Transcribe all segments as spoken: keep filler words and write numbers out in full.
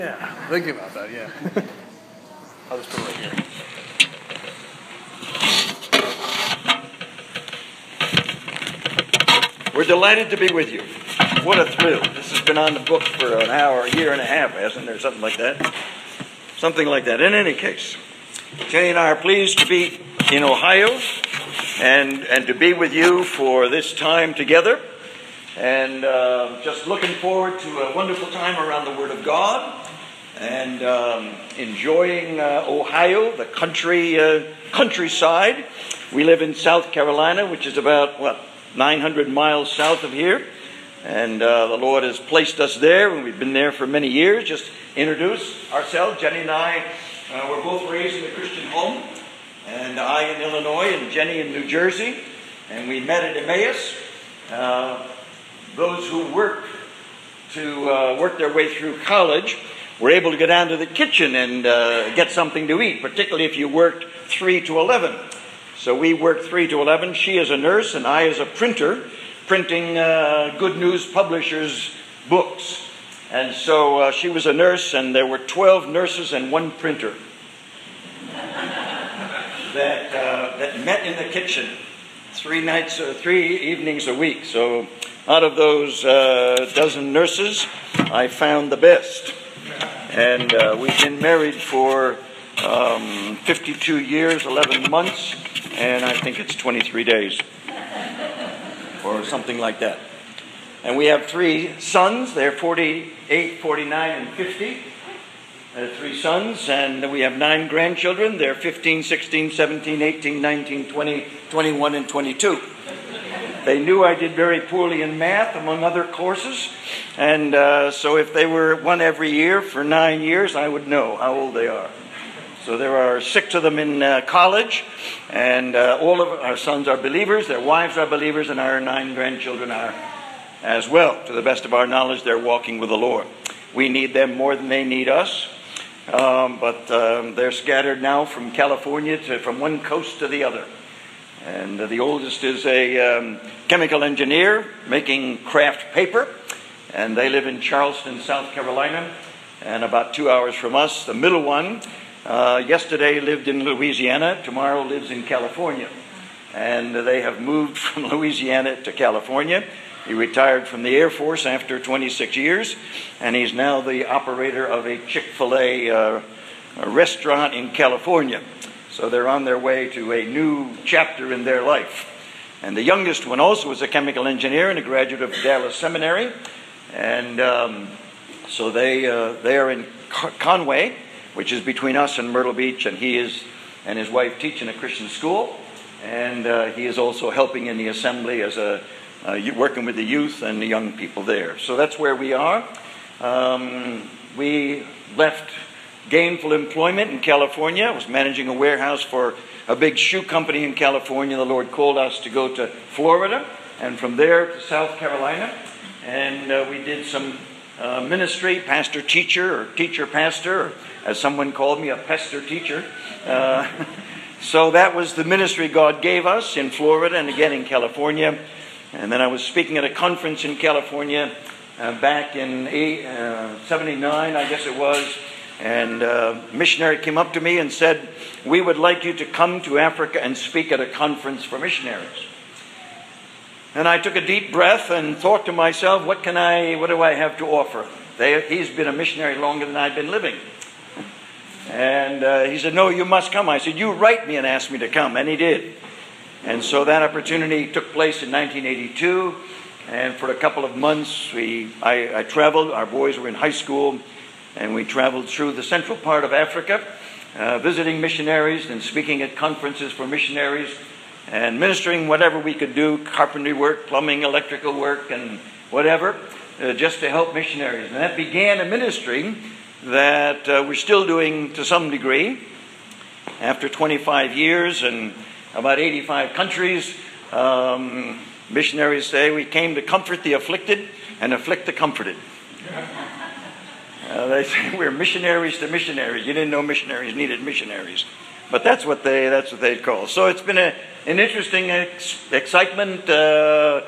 Yeah, thinking about that, yeah. I'll just put it right here. We're delighted to be with you. What a thrill. This has been on the books for an hour, a year and a half, hasn't there? Something like that. Something like that. In any case, Jenny and I are pleased to be in Ohio and, and to be with you for this time together. And uh, just looking forward to a wonderful time around the Word of God. And um, enjoying uh, Ohio, the country uh, countryside. We live in South Carolina, which is about, what, nine hundred miles south of here. And uh, the Lord has placed us there, and we've been there for many years. Just introduce ourselves. Jenny and I uh, were both raised in a Christian home. And I in Illinois, and Jenny in New Jersey. And we met at Emmaus. Uh, those who work to uh, work their way through college were able to go down to the kitchen and uh, get something to eat, particularly if you worked three to eleven. So we worked three to eleven. She is a nurse and I as a printer, printing uh, Good News Publishers books. And so uh, she was a nurse, and there were twelve nurses and one printer that uh, that met in the kitchen three nights or three evenings a week. So out of those uh, dozen nurses, I found the best. And uh, we've been married for um, fifty-two years, eleven months, and I think it's twenty-three days, or something like that. And we have three sons. They're forty-eight, forty-nine, and fifty. Uh, three sons, and we have nine grandchildren. They're fifteen, sixteen, seventeen, eighteen, nineteen, twenty, twenty-one, and twenty-two. They knew I did very poorly in math, among other courses. And uh, so if they were one every year for nine years, I would know how old they are. So there are six of them in uh, college. And uh, all of our sons are believers. Their wives are believers. And our nine grandchildren are as well. To the best of our knowledge, they're walking with the Lord. We need them more than they need us. Um, but um, they're scattered now from California to from one coast to the other. And uh, the oldest is a um, chemical engineer making craft paper. And they live in Charleston, South Carolina, and about two hours from us. The middle one, uh, yesterday lived in Louisiana. Tomorrow lives in California. And uh, they have moved from Louisiana to California. He retired from the Air Force after twenty-six years. And he's now the operator of a Chick-fil-A uh, a restaurant in California. So they're on their way to a new chapter in their life. And the youngest one also is a chemical engineer and a graduate of Dallas Seminary. And um, so they uh, they are in Conway, which is between us and Myrtle Beach. And he is and his wife teach in a Christian school. And uh, he is also helping in the assembly as a uh, working with the youth and the young people there. So that's where we are. Um, we left gainful employment in California. I was managing a warehouse for a big shoe company in California. The Lord called us to go to Florida, and from there to South Carolina. And uh, we did some uh, ministry, pastor-teacher, or teacher-pastor, or as someone called me, a pester-teacher. Uh, so that was the ministry God gave us in Florida and again in California. And then I was speaking at a conference in California uh, back in eight, uh, seventy-nine, I guess it was. And uh, a missionary came up to me and said, "We would like you to come to Africa and speak at a conference for missionaries." And I took a deep breath and thought to myself, what can I, what do I have to offer? They, he's been a missionary longer than I've been living. And uh, he said, "No, you must come." I said, "You write me and ask me to come." And he did. And so that opportunity took place in nineteen eighty-two. And for a couple of months, we I, I traveled. Our boys were in high school. And we traveled through the central part of Africa, uh, visiting missionaries and speaking at conferences for missionaries and ministering whatever we could do, carpentry work, plumbing, electrical work, and whatever, uh, just to help missionaries. And that began a ministry that uh, we're still doing to some degree. After twenty-five years and about eighty-five countries, um, missionaries say we came to comfort the afflicted and afflict the comforted. Uh, they say we're missionaries to missionaries. You didn't know missionaries needed missionaries, but that's what they that's what they call. So it's been a, an interesting ex- excitement, uh,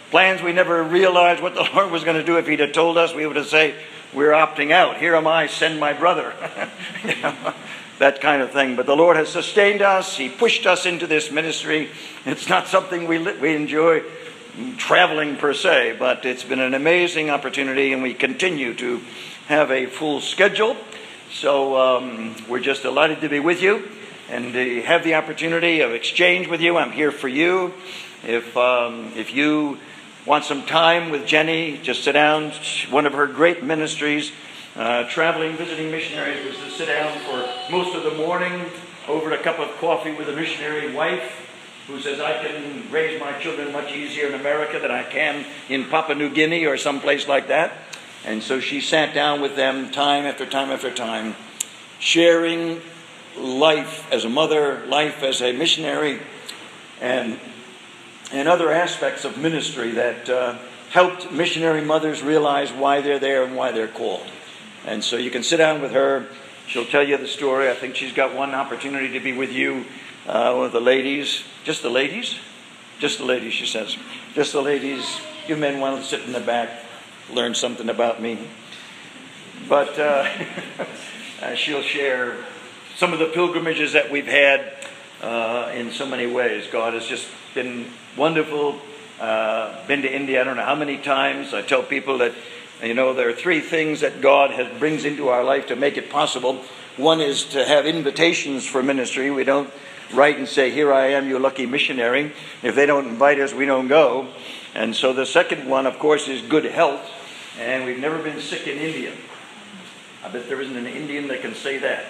plans we never realized what the Lord was going to do. If He'd have told us, we would have said, we're opting out. Here am I, send my brother. You know, that kind of thing. But the Lord has sustained us. He pushed us into this ministry. It's not something we we enjoy traveling per se, but it's been an amazing opportunity, and we continue to have a full schedule. So um, we're just delighted to be with you and to have the opportunity of exchange with you. I'm here for you. If um, if you want some time with Jenny, just sit down. One of her great ministries, uh, traveling, visiting missionaries, was to sit down for most of the morning over a cup of coffee with a missionary wife who says, I can raise my children much easier in America than I can in Papua New Guinea or someplace like that. And so she sat down with them time after time after time, sharing life as a mother, life as a missionary, and and other aspects of ministry that uh, helped missionary mothers realize why they're there and why they're called. And so you can sit down with her. She'll tell you the story. I think she's got one opportunity to be with you, uh, with the ladies. Just the ladies? Just the ladies, she says. Just the ladies. You men want to sit in the back, learn something about me. But uh, uh, she'll share some of the pilgrimages that we've had uh, in so many ways. God has just been wonderful. Uh, been to India I don't know how many times. I tell people that, you know, there are three things that God has brings into our life to make it possible. One is to have invitations for ministry. We don't write and say, here I am, you lucky missionary. If they don't invite us, we don't go. And so the second one, of course, is good health. And we've never been sick in India. I bet there isn't an Indian that can say that.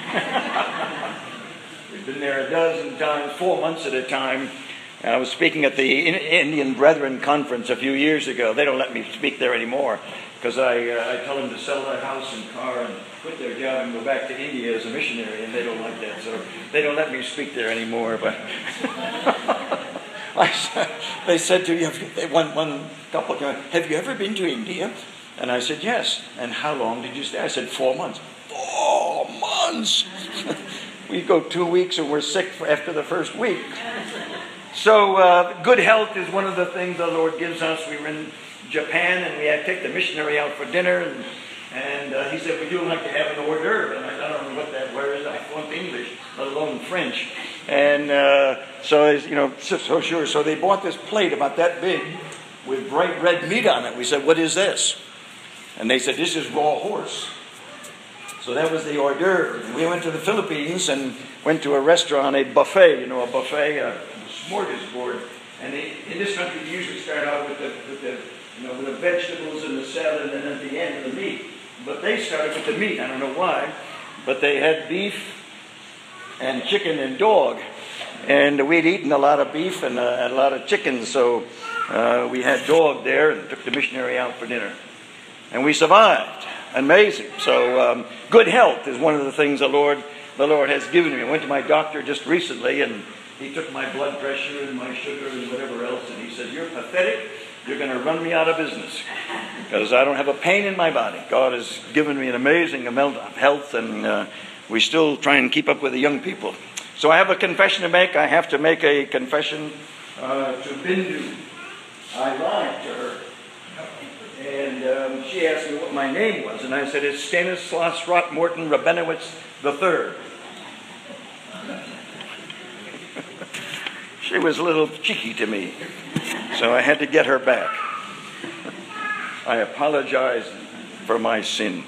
We've been there a dozen times, four months at a time. I was speaking at the Indian Brethren Conference a few years ago. They don't let me speak there anymore because I, uh, I tell them to sell their house and car and quit their job and go back to India as a missionary, and they don't like that. So they don't let me speak there anymore. But I, they said to me, one, one couple came, have you ever been to India? And I said, yes. And how long did you stay? I said, four months. Four months! We go two weeks and we're sick after the first week. So uh, good health is one of the things the Lord gives us. We were in Japan and we had to take the missionary out for dinner, and, and uh, he said, would you like to have an hors d'oeuvre? And I said, I don't know what that word is. I flunked English, let alone French. And uh, so, you know, so, so sure. So they bought this plate about that big with bright red meat on it. We said, what is this? And they said, this is raw horse. So that was the hors d'oeuvre. We went to the Philippines and went to a restaurant, a buffet, you know, a buffet, a smorgasbord. And they, in this country, you usually start out with the, with the, you know, with the vegetables and the salad, and then at the end, the meat. But they started with the meat. I don't know why, but they had beef and chicken and dog. And we'd eaten a lot of beef and uh, a lot of chicken, so uh, we had dog there and took the missionary out for dinner. And we survived. Amazing. So um, good health is one of the things the Lord the Lord has given me. I went to my doctor just recently, and he took my blood pressure and my sugar and whatever else, and he said, you're pathetic. You're going to run me out of business because I don't have a pain in my body. God has given me an amazing amount of health, and uh, we still try and keep up with the young people. So I have a confession to make. I have to make a confession uh, to Bindu. I lied to her. And um, she asked me what my name was, and I said, it's Stanislaus Throckmorton Rabenowitz the third. She was a little cheeky to me, so I had to get her back. I apologize for my sin.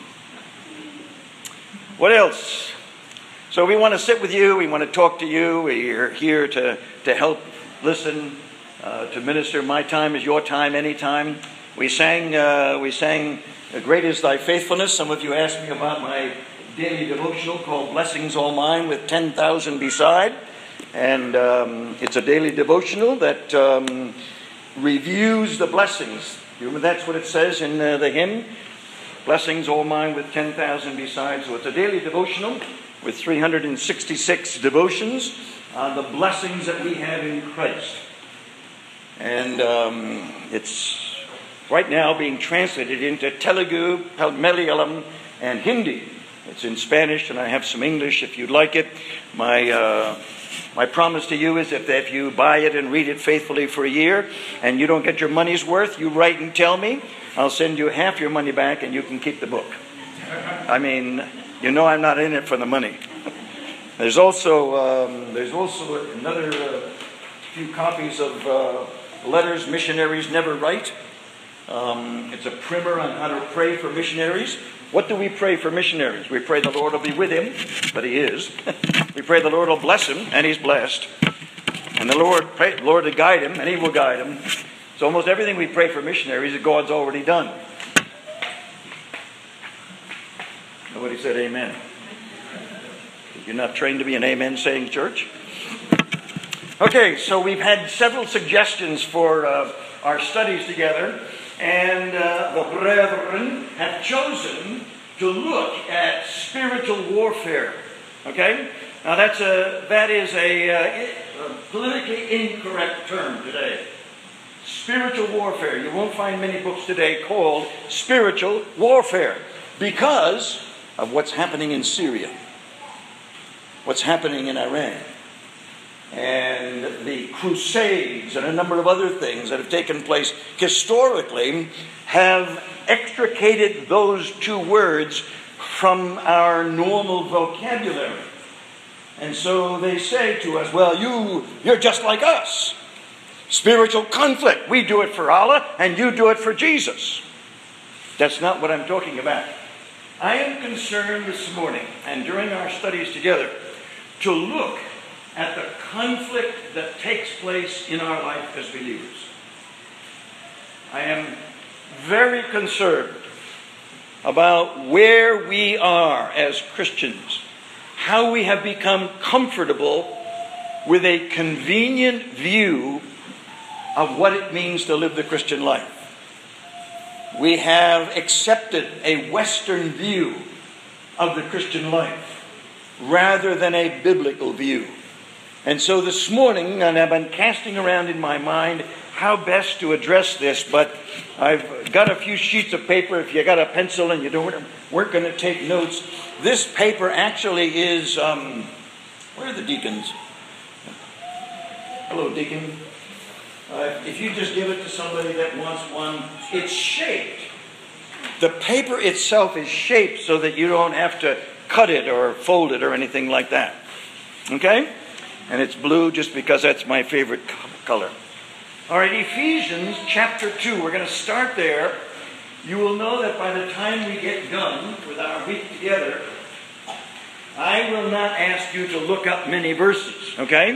What else? So we want to sit with you. We want to talk to you. We're here to, to help listen, uh, to minister. My time is your time, anytime. We sang, uh, we sang, Great is Thy Faithfulness. Some of you asked me about my daily devotional called Blessings All Mine with ten thousand beside. And um, it's a daily devotional that um, reviews the blessings. You remember that's what it says in uh, the hymn? Blessings all mine with ten thousand beside. So it's a daily devotional with three hundred sixty-six devotions on the blessings that we have in Christ. And um, it's right now being translated into Telugu, Malayalam, and Hindi. It's in Spanish, and I have some English if you'd like it. My uh, My promise to you is if, if you buy it and read it faithfully for a year and you don't get your money's worth, you write and tell me. I'll send you half your money back and you can keep the book. I mean, you know I'm not in it for the money. There's also um, there's also another uh, few copies of uh, letters missionaries never write. Um, it's a primer on how to pray for missionaries. What do we pray for missionaries? We pray the Lord will be with him, but he is. We pray the Lord will bless him, and he's blessed. And the Lord, pray the Lord to guide him, and he will guide him. So almost everything we pray for missionaries, God's already done. Nobody said amen. You're not trained to be an amen-saying church? Okay, so we've had several suggestions for uh, our studies together. And uh, the brethren have chosen to look at spiritual warfare. Okay? Now that's a, that is a, uh, a politically incorrect term today. Spiritual warfare. You won't find many books today called spiritual warfare because of what's happening in Syria, what's happening in Iran, and the Crusades and a number of other things that have taken place historically have extricated those two words from our normal vocabulary. And so they say to us, well, you, you're just like us. Spiritual conflict. We do it for Allah and you do it for Jesus. That's not what I'm talking about. I am concerned this morning and during our studies together to look at the conflict that takes place in our life as believers. I am very concerned about where we are as Christians, how we have become comfortable with a convenient view of what it means to live the Christian life. We have accepted a Western view of the Christian life rather than a biblical view. And so this morning, and I've been casting around in my mind how best to address this, but I've got a few sheets of paper. If you got a pencil and you don't, weren't going to take notes, this paper actually is, um, where are the deacons? Hello, deacon. Uh, if you just give it to somebody that wants one, it's shaped. The paper itself is shaped so that you don't have to cut it or fold it or anything like that. Okay? And it's blue just because that's my favorite color. All right, Ephesians chapter two. We're going to start there. You will know that by the time we get done with our week together, I will not ask you to look up many verses. Okay?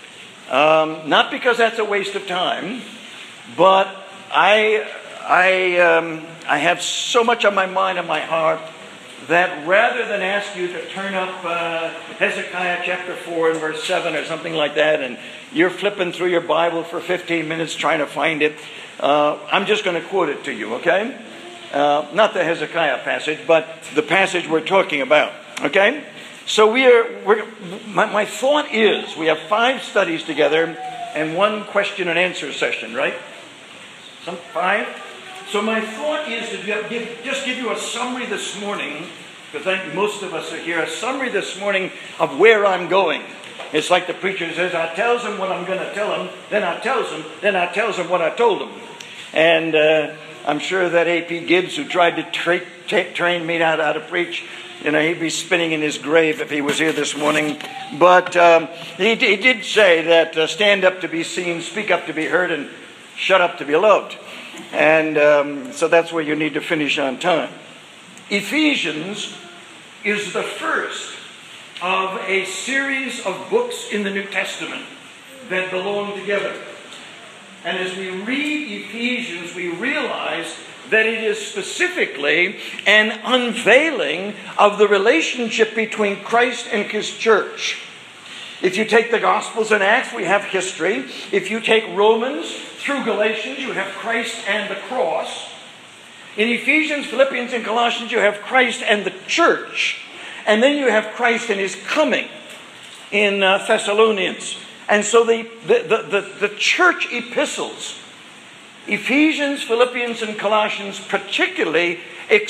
Um, not because that's a waste of time, but I, I, um, I have so much on my mind and my heart that rather than ask you to turn up uh, Hezekiah chapter four and verse seven or something like that, and you're flipping through your Bible for fifteen minutes trying to find it, uh, I'm just going to quote it to you, okay? Uh, not the Hezekiah passage, but the passage we're talking about, okay? So we are. We're, my, my thought is we have five studies together and one question and answer session, right? Some five. So my thought is to give, just give you a summary this morning, because I think most of us are here, a summary this morning of where I'm going. It's like the preacher says, I tells him what I'm going to tell him, then I tells him, then I tells him what I told him. And uh, I'm sure that A P Gibbs, who tried to tra- tra- train me how to, how to preach, you know, he'd be spinning in his grave if he was here this morning. But um, he, he did say that uh, stand up to be seen, speak up to be heard, and shut up to be loved. And um, so that's where you need to finish on time. Ephesians is the first of a series of books in the New Testament that belong together. And as we read Ephesians, we realize that it is specifically an unveiling of the relationship between Christ and His church. If you take the Gospels and Acts, we have history. If you take Romans through Galatians, you have Christ and the cross. In Ephesians, Philippians, and Colossians, you have Christ and the church. And then you have Christ and His coming in uh, Thessalonians. And so the, the, the, the, the church epistles, Ephesians, Philippians, and Colossians particularly,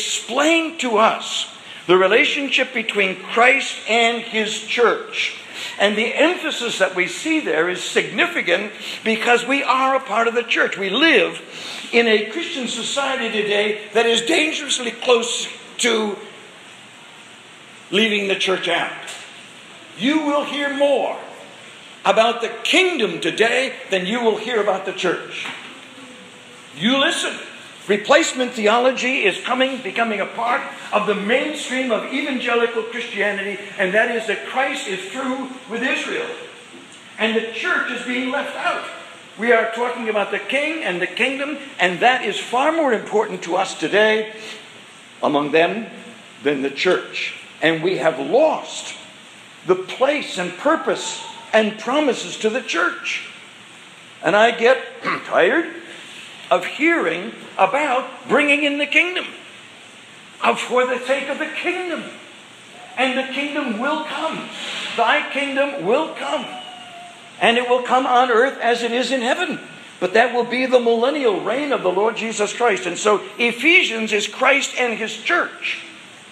explain to us the relationship between Christ and His church. And the emphasis that we see there is significant because we are a part of the church. We live in a Christian society today that is dangerously close to leaving the church out. You will hear more about the kingdom today than you will hear about the church. You listen. Replacement theology is coming, becoming a part of the mainstream of evangelical Christianity, and that is that Christ is through with Israel. And the church is being left out. We are talking about the king and the kingdom, and that is far more important to us today among them than the church. And we have lost the place and purpose and promises to the church. And I get tired of hearing about bringing in the kingdom, of for the sake of the kingdom. And the kingdom will come. Thy kingdom will come. And it will come on earth as it is in heaven. But that will be the millennial reign of the Lord Jesus Christ. And so Ephesians is Christ and His church.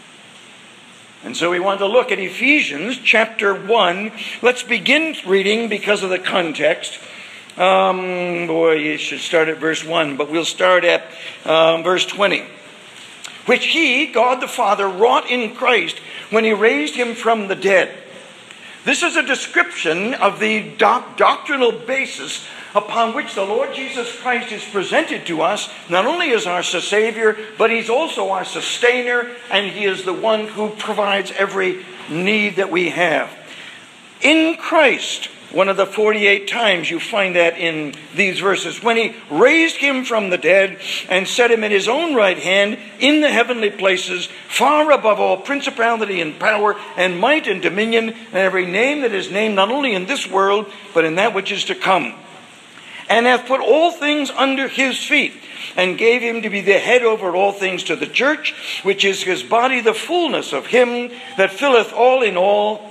And so we want to look at Ephesians chapter one. Let's begin reading because of the context. Um, boy, you should start at verse one, but we'll start at um, verse twenty. Which He, God the Father, wrought in Christ when He raised Him from the dead. This is a description of the doc- doctrinal basis upon which the Lord Jesus Christ is presented to us, not only as our Savior, but He's also our sustainer, and He is the one who provides every need that we have. In Christ, one of the forty-eight times you find that in these verses, when He raised Him from the dead and set Him at His own right hand in the heavenly places, far above all principality and power and might and dominion and every name that is named, not only in this world, but in that which is to come. And hath put all things under His feet, and gave Him to be the head over all things to the church, which is His body, the fullness of Him that filleth all in all.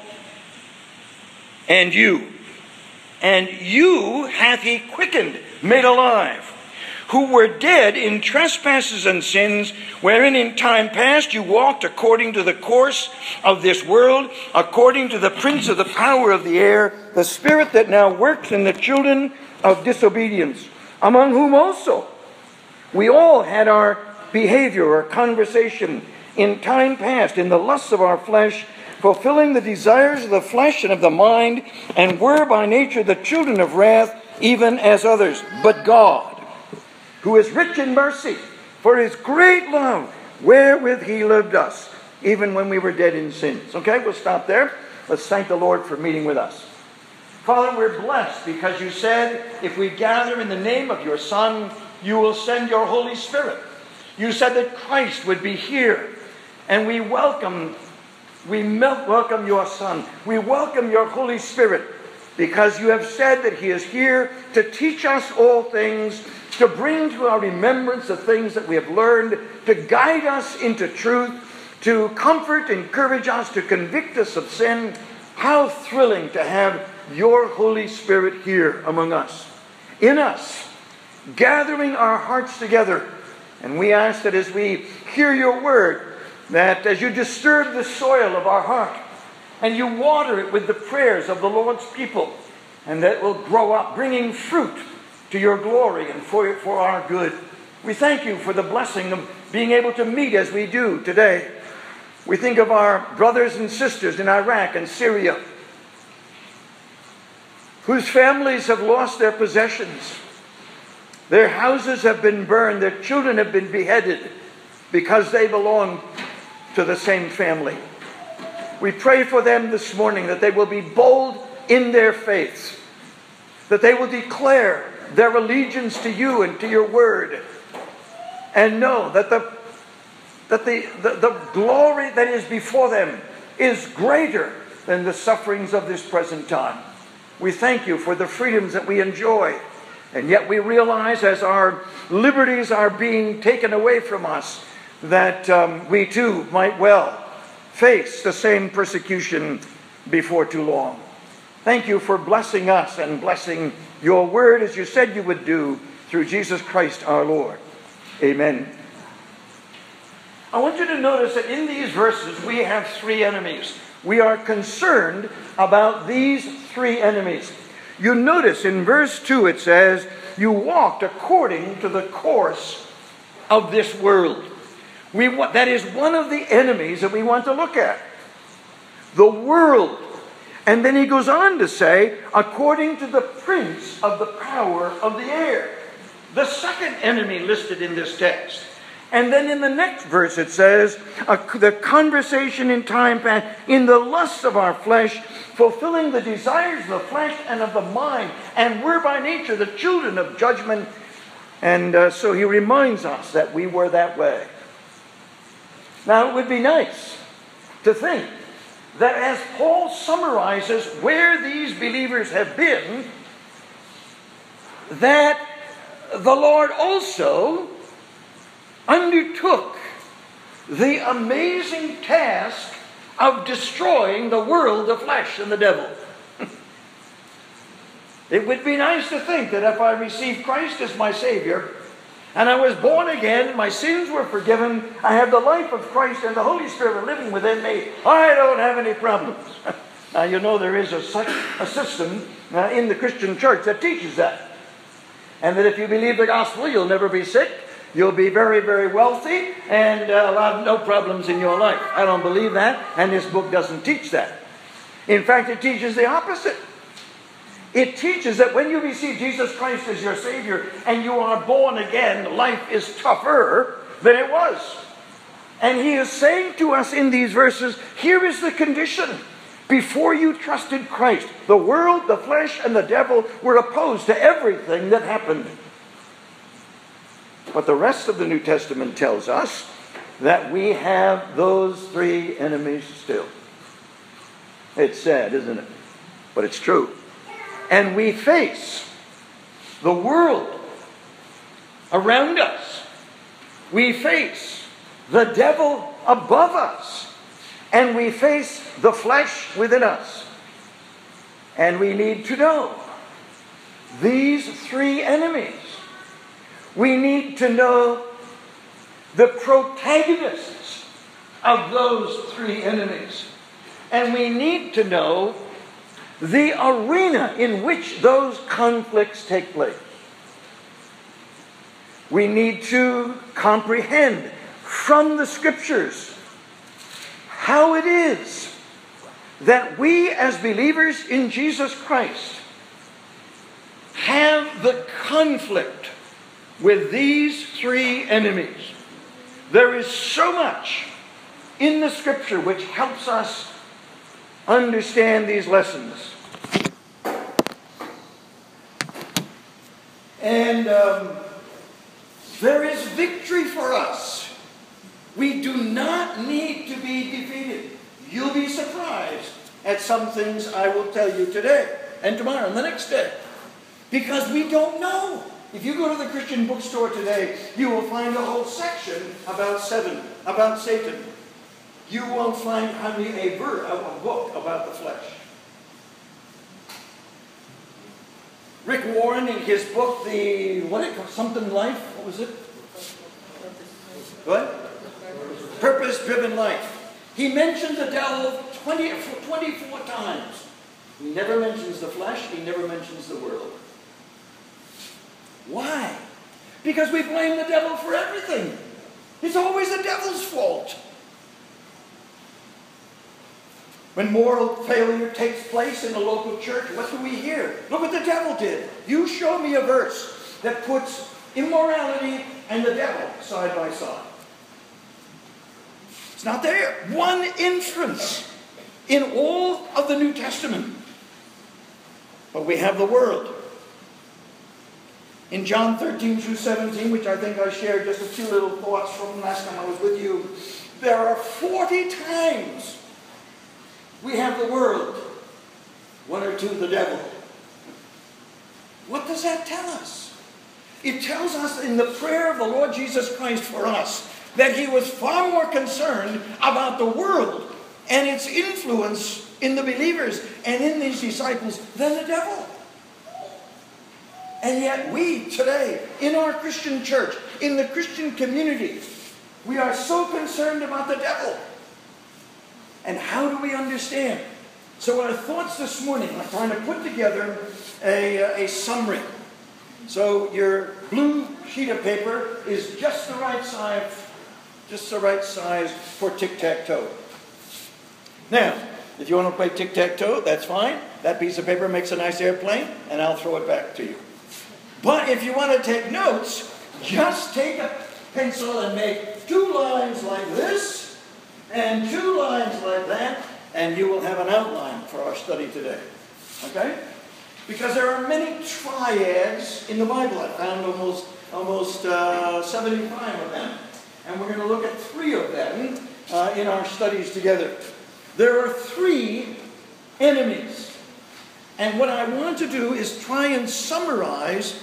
And you, and you hath He quickened, made alive, who were dead in trespasses and sins, wherein in time past you walked according to the course of this world, according to the prince of the power of the air, the spirit that now works in the children of disobedience, among whom also we all had our behavior or conversation in time past in the lusts of our flesh, fulfilling the desires of the flesh and of the mind, and were by nature the children of wrath, even as others. But God, who is rich in mercy, for His great love, wherewith He loved us, even when we were dead in sins. Okay, we'll stop there. Let's thank the Lord for meeting with us. Father, we're blessed because You said, if we gather in the name of Your Son, You will send Your Holy Spirit. You said that Christ would be here, and we welcome We welcome Your Son. We welcome Your Holy Spirit because You have said that He is here to teach us all things, to bring to our remembrance the things that we have learned, to guide us into truth, to comfort, encourage us, to convict us of sin. How thrilling to have Your Holy Spirit here among us, in us, gathering our hearts together. And we ask that as we hear Your word, that as You disturb the soil of our heart and You water it with the prayers of the Lord's people, and that it will grow up, bringing fruit to Your glory and for, for our good. We thank You for the blessing of being able to meet as we do today. We think of our brothers and sisters in Iraq and Syria, whose families have lost their possessions. Their houses have been burned. Their children have been beheaded because they belong to the same family. We pray for them this morning that they will be bold in their faiths, that they will declare their allegiance to You and to Your word, and know that the that the, the, the glory that is before them is greater than the sufferings of this present time. We thank You for the freedoms that we enjoy, and yet we realize as our liberties are being taken away from us, that um, we too might well face the same persecution before too long. Thank You for blessing us and blessing Your word as You said You would do through Jesus Christ our Lord. Amen. I want you to notice that in these verses we have three enemies. we are concerned about these three enemies. You notice in verse two it says, you walked according to the course of this world. We want, that is one of the enemies that we want to look at. The world. And then he goes on to say, according to the prince of the power of the air. The second enemy listed in this text. And then in the next verse it says, the conversation in time past, in the lusts of our flesh, fulfilling the desires of the flesh and of the mind, and we're by nature the children of judgment. And uh, so he reminds us that we were that way. Now it would be nice to think that as Paul summarizes where these believers have been, that the Lord also undertook the amazing task of destroying the world, the flesh, and the devil. It would be nice to think that if I received Christ as my Savior, and I was born again, my sins were forgiven, I have the life of Christ and the Holy Spirit living within me, I don't have any problems. Now you know there is a, such a system uh, in the Christian church that teaches that. And that if you believe the gospel, you'll never be sick, you'll be very, very wealthy, and uh, have no problems in your life. I don't believe that, and this book doesn't teach that. In fact, it teaches the opposite. It teaches that when you receive Jesus Christ as your Savior and you are born again, life is tougher than it was. And he is saying to us in these verses, here is the condition. Before you trusted Christ, the world, the flesh, and the devil were opposed to everything that happened. But the rest of the New Testament tells us that we have those three enemies still. It's sad, isn't it? But it's true. And we face the world around us. We face the devil above us. And we face the flesh within us. And we need to know these three enemies. We need to know the protagonists of those three enemies. And we need to know the arena in which those conflicts take place. We need to comprehend from the Scriptures how it is that we as believers in Jesus Christ have the conflict with these three enemies. There is so much in the Scripture which helps us understand these lessons. And um, there is victory for us. We do not need to be defeated. You'll be surprised at some things I will tell you today and tomorrow and the next day. Because we don't know. If you go to the Christian bookstore today, you will find a whole section about seven, about Satan. You won't find hardly a, ver- a book about the flesh. Rick Warren, in his book, the what it called, something life, what was it? What? Purpose-driven life. He mentions the devil twenty, twenty-four times. He never mentions the flesh. He never mentions the world. Why? Because we blame the devil for everything. It's always the devil's fault. When moral failure takes place in a local church, what do we hear? Look what the devil did. You show me a verse that puts immorality and the devil side by side. It's not there. One instance in all of the New Testament. But we have the world. In John thirteen through seventeen, which I think I shared just a few little thoughts from last time I was with you, there are forty times we have the world, one or two the devil. What does that tell us? It tells us in the prayer of the Lord Jesus Christ for us that he was far more concerned about the world and its influence in the believers and in these disciples than the devil. And yet we today, in our Christian church, in the Christian community, we are so concerned about the devil. And how do we understand? So our thoughts this morning, I'm trying to put together a, a summary. So your blue sheet of paper is just the right size, just the right size for tic-tac-toe. Now, if you want to play tic-tac-toe, that's fine. That piece of paper makes a nice airplane, and I'll throw it back to you. But if you want to take notes, just take a pencil and make two lines like this, and two lines like that, and you will have an outline for our study today. Okay? Because there are many triads in the Bible. I found almost, almost uh, seventy-five of them. And we're going to look at three of them uh, in our studies together. There are three enemies. And what I want to do is try and summarize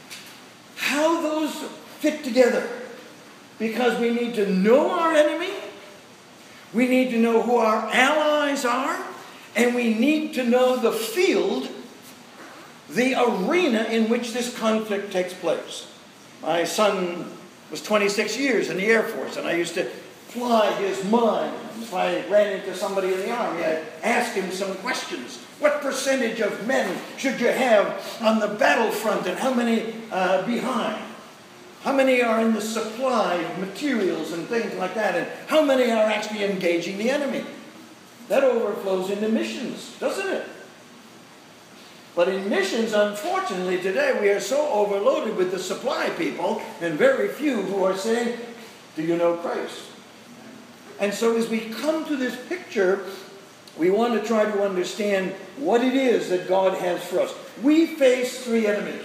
how those fit together. Because we need to know our enemy, we need to know who our allies are, and we need to know the field, the arena in which this conflict takes place. My son was twenty-six years in the Air Force, and I used to fly his mind. If I ran into somebody in the Army, I'd ask him some questions. What percentage of men should you have on the battlefront, and how many uh, behind? How many are in the supply of materials and things like that? And how many are actually engaging the enemy? That overflows into missions, doesn't it? But in missions, unfortunately, today we are so overloaded with the supply people and very few who are saying, do you know Christ? And so as we come to this picture, we want to try to understand what it is that God has for us. We face three enemies.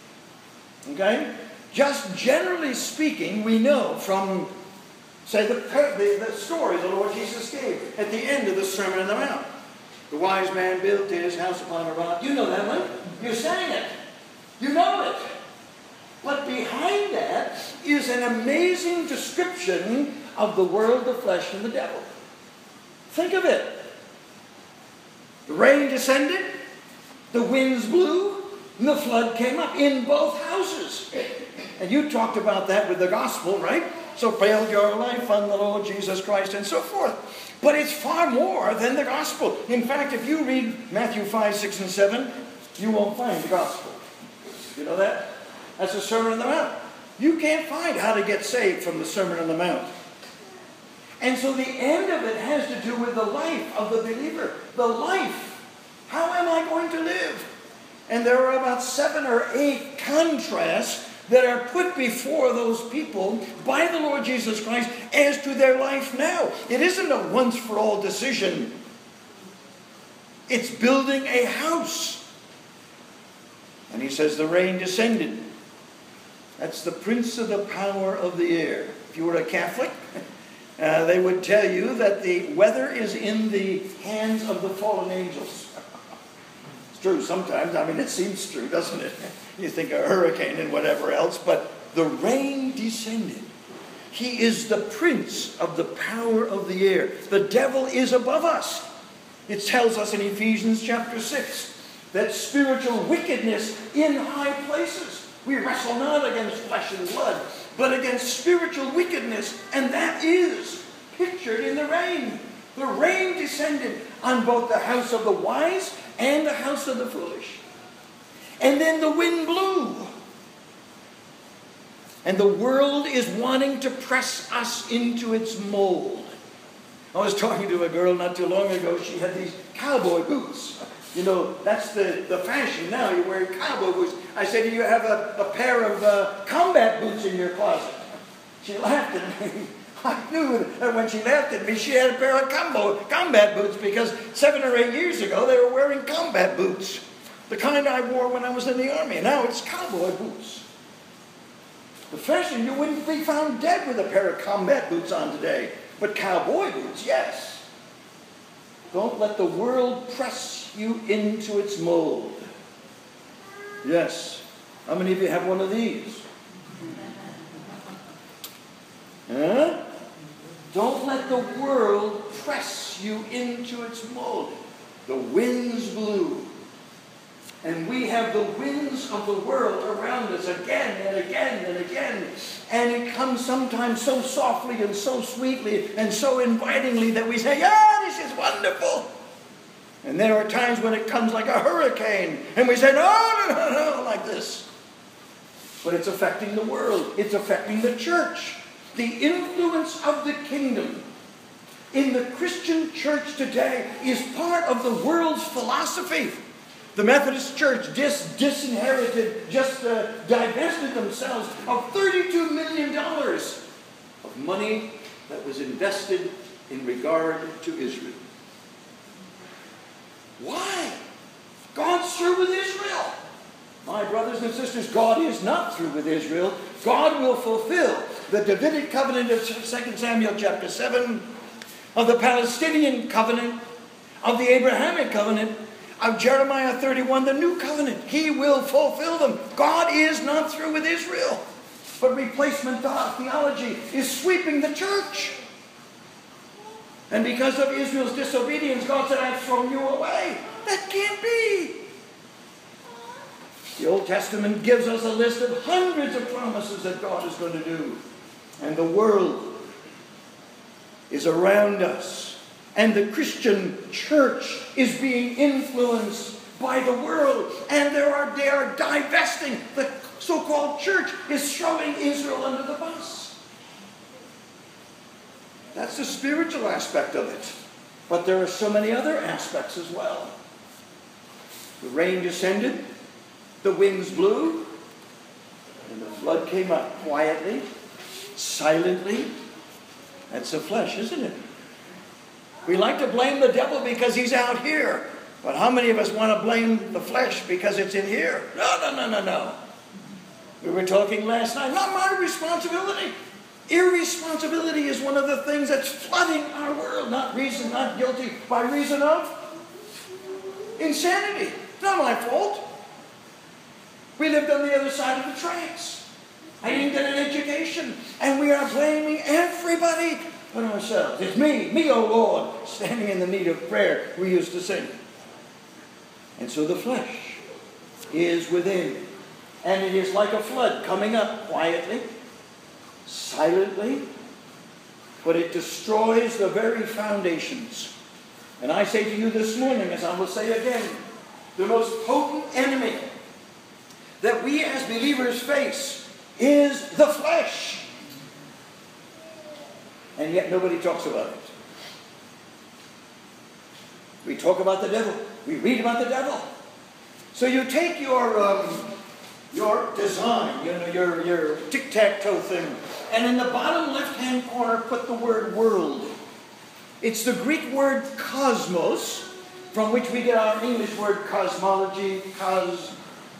Okay? Just generally speaking, we know from, say, the, the, the story the Lord Jesus gave at the end of the Sermon on the Mount. The wise man built his house upon a rock. You know that one. You sang it. You know it. But behind that is an amazing description of the world, the flesh, and the devil. Think of it. The rain descended, the winds blew, and the flood came up in both houses. And you talked about that with the gospel, right? So build your life on the Lord Jesus Christ and so forth. But it's far more than the gospel. In fact, if you read Matthew five, six, and seven, you won't find the gospel. You know that? That's the Sermon on the Mount. You can't find how to get saved from the Sermon on the Mount. And so the end of it has to do with the life of the believer. The life. How am I going to live? And there are about seven or eight contrasts that are put before those people by the Lord Jesus Christ as to their life now. It isn't a once-for-all decision. It's building a house. And he says the rain descended. That's the prince of the power of the air. If you were a Catholic, uh, they would tell you that the weather is in the hands of the fallen angels. It's true sometimes. I mean, it seems true, doesn't it? You think a hurricane and whatever else, but the rain descended. He is the prince of the power of the air. The devil is above us. It tells us in Ephesians chapter six that spiritual wickedness in high places. We wrestle not against flesh and blood, but against spiritual wickedness. And that is pictured in the rain. The rain descended on both the house of the wise and the house of the foolish. And then the wind blew. And the world is wanting to press us into its mold. I was talking to a girl not too long ago. She had these cowboy boots. You know, that's the, the fashion now. You're wearing cowboy boots. I said, do you have a, a pair of uh, combat boots in your closet? She laughed at me. I knew that when she laughed at me, she had a pair of combo, combat boots because seven or eight years ago they were wearing combat boots. The kind I wore when I was in the army. Now it's cowboy boots. The fashion, you wouldn't be found dead with a pair of combat boots on today. But cowboy boots, yes. Don't let the world press you into its mold. Yes. How many of you have one of these? Huh? Don't let the world press you into its mold. The winds blew. And we have the winds of the world around us again and again and again. And it comes sometimes so softly and so sweetly and so invitingly that we say, yeah, this is wonderful. And there are times when it comes like a hurricane, and we say, no, no, no, no, like this. But it's affecting the world. It's affecting the church. The influence of the kingdom in the Christian church today is part of the world's philosophy. The Methodist Church just disinherited, just uh, divested themselves of thirty-two million dollars of money that was invested in regard to Israel. Why? God's through with Israel. My brothers and sisters, God is not through with Israel. God will fulfill the Davidic covenant of Second Samuel chapter seven, of the Palestinian covenant, of the Abrahamic covenant, of Jeremiah thirty-one, the new covenant. He will fulfill them. God is not through with Israel. But replacement theology is sweeping the church. And because of Israel's disobedience, God said, I've thrown you away. That can't be. The Old Testament gives us a list of hundreds of promises that God is going to do. And the world is around us. And the Christian church is being influenced by the world. And there are, they are divesting. The so-called church is throwing Israel under the bus. That's the spiritual aspect of it. But there are so many other aspects as well. The rain descended, the winds blew, and the flood came up quietly, silently. That's the flesh, isn't it? We like to blame the devil because he's out here. But how many of us want to blame the flesh because it's in here? No, no, no, no, no. We were talking last night. Not my responsibility. Irresponsibility is one of the things that's flooding our world. Not reason, not guilty, by reason of insanity. It's not my fault. We lived on the other side of the tracks. I didn't get an education. And we are blaming everybody but ourselves. It's me, me, O Lord, standing in the need of prayer, we used to sing. And so the flesh is within. And it is like a flood coming up quietly, silently, but it destroys the very foundations. And I say to you this morning, as I will say again, the most potent enemy that we as believers face is the flesh. And yet nobody talks about it. We talk about the devil. We read about the devil. So you take your um, your design, you know, your, your tic-tac-toe thing, and in the bottom left-hand corner put the word world. It's the Greek word cosmos, from which we get our English word cosmology, cos,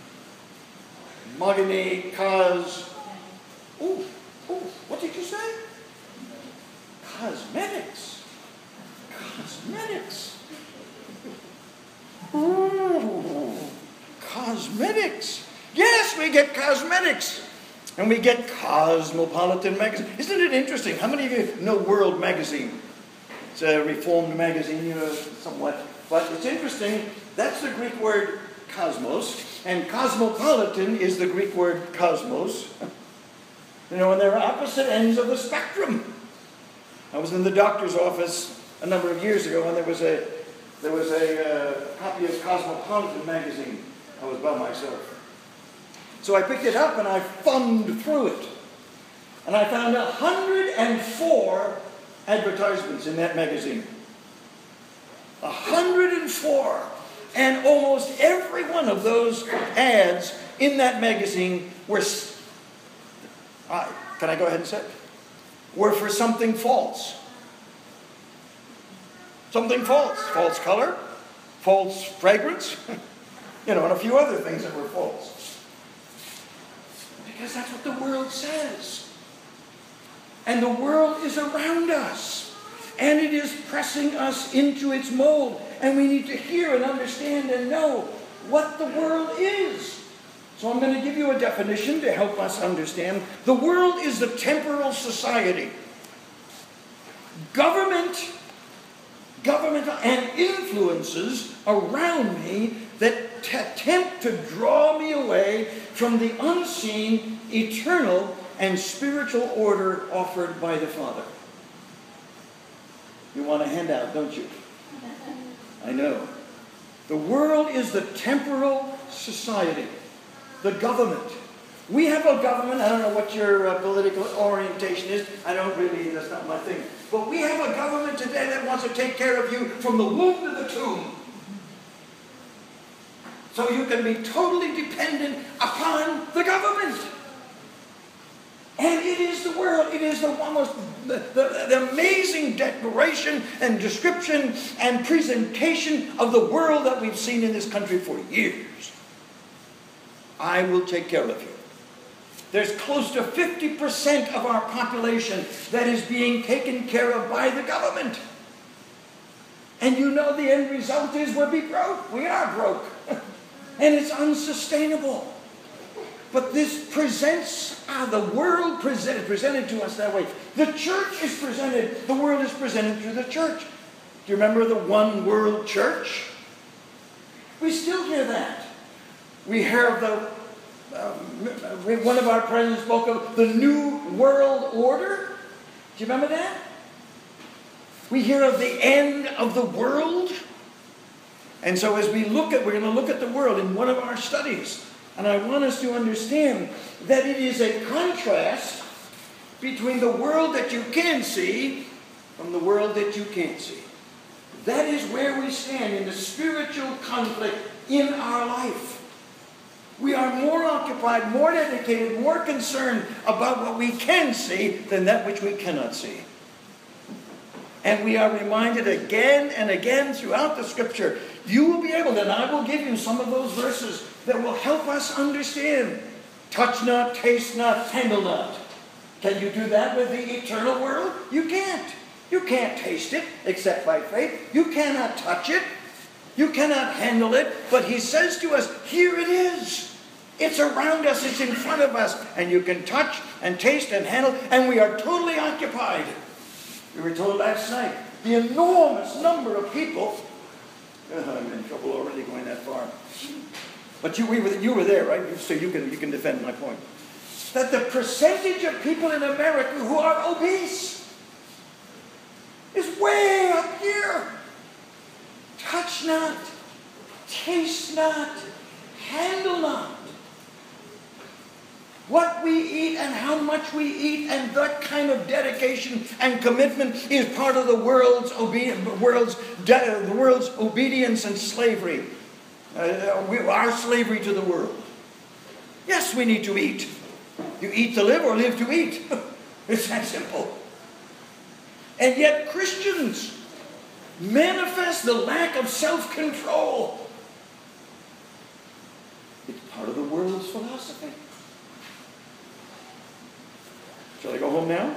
Mogony, cos... Ooh, ooh, what did you say? Cosmetics. Cosmetics. Ooh, cosmetics. Yes, we get cosmetics. And we get Cosmopolitan magazine. Isn't it interesting? How many of you know World magazine? It's a reformed magazine, you know, somewhat. But it's interesting. That's the Greek word cosmos. And cosmopolitan is the Greek word cosmos. You know, and they're opposite ends of the spectrum. I was in the doctor's office a number of years ago, and there was a there was a uh, copy of Cosmopolitan magazine. I was by myself. So I picked it up and I thumbed through it. And I found one hundred four advertisements in that magazine. one hundred four. And almost every one of those ads in that magazine were, uh, can I go ahead and say it? Were for something false. Something false. False color, false fragrance, you know, and a few other things that were false. Because that's what the world says. And the world is around us. And it is pressing us into its mold. And we need to hear and understand and know what the world is. So I'm going to give you a definition to help us understand. The world is the temporal society. Government, government and influences around me that t- attempt to draw me away from the unseen, eternal, and spiritual order offered by the Father. You want a handout, don't you? I know. The world is the temporal society, the government. We have a government. I don't know what your uh, political orientation is. I don't really, that's not my thing. But we have a government today that wants to take care of you from the womb to the tomb. So you can be totally dependent upon the government. And it is the world. It is the almost the, the, the amazing declaration and description and presentation of the world that we've seen in this country for years. I will take care of you. There's close to fifty percent of our population that is being taken care of by the government. And you know the end result is we'll be broke. We are broke. And it's unsustainable. But this presents, ah, the world presented, presented to us that way. The church is presented, the world is presented through the church. Do you remember the one world church? We still hear that. We hear of the, um, one of our presidents spoke of the New World Order. Do you remember that? We hear of the end of the world. And so as we look at, we're going to look at the world in one of our studies. And I want us to understand that it is a contrast between the world that you can see from the world that you can't see. That is where we stand in the spiritual conflict in our life. We are more occupied, more dedicated, more concerned about what we can see than that which we cannot see. And we are reminded again and again throughout the Scripture, you will be able, and I will give you some of those verses that will help us understand. Touch not, taste not, handle not. Can you do that with the eternal world? You can't. You can't taste it except by faith. You cannot touch it. You cannot handle it. But he says to us, here it is. It's around us. It's in front of us. And you can touch and taste and handle. And we are totally occupied. We were told last night, the enormous number of people. Oh, I'm in trouble already going that far. But you, we were, you were there, right? So you can, you can defend my point. That the percentage of people in America who are obese is way up here. Touch not, taste not, handle not. What we eat and how much we eat and that kind of dedication and commitment is part of the world's, obe- world's, de- the world's obedience and slavery. Uh, we, our slavery to the world. Yes, we need to eat. You eat to live or live to eat. It's that simple. And yet Christians manifest the lack of self-control. It's part of the world's philosophy. Shall I go home now?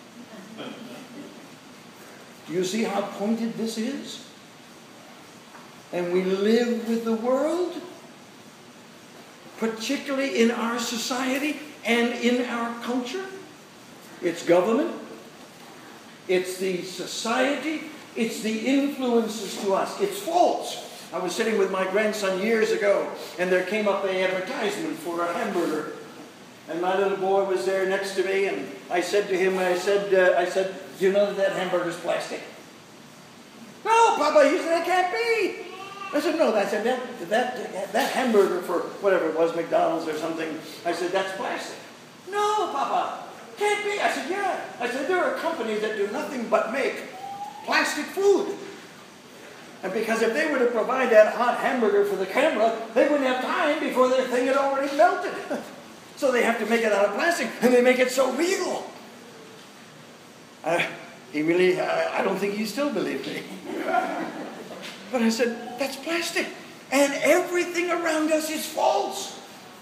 Do you see how pointed this is? And we live with the world, particularly in our society and in our culture. It's government, it's the society, it's the influences to us. It's false. I was sitting with my grandson years ago, and there came up an advertisement for a hamburger. And my little boy was there next to me, and I said to him, I said, uh, I said, do you know that that hamburger's plastic? No, Papa, he said, it can't be. I said, no, I said, that, that, that hamburger for whatever it was, McDonald's or something, I said, that's plastic. No, Papa, can't be. I said, yeah. I said, there are companies that do nothing but make plastic food. And because if they were to provide that hot hamburger for the camera, they wouldn't have time before their thing had already melted. So they have to make it out of plastic, and they make it so real. Uh, he really, I, I don't think he still believed me. But I said, that's plastic. And everything around us is false.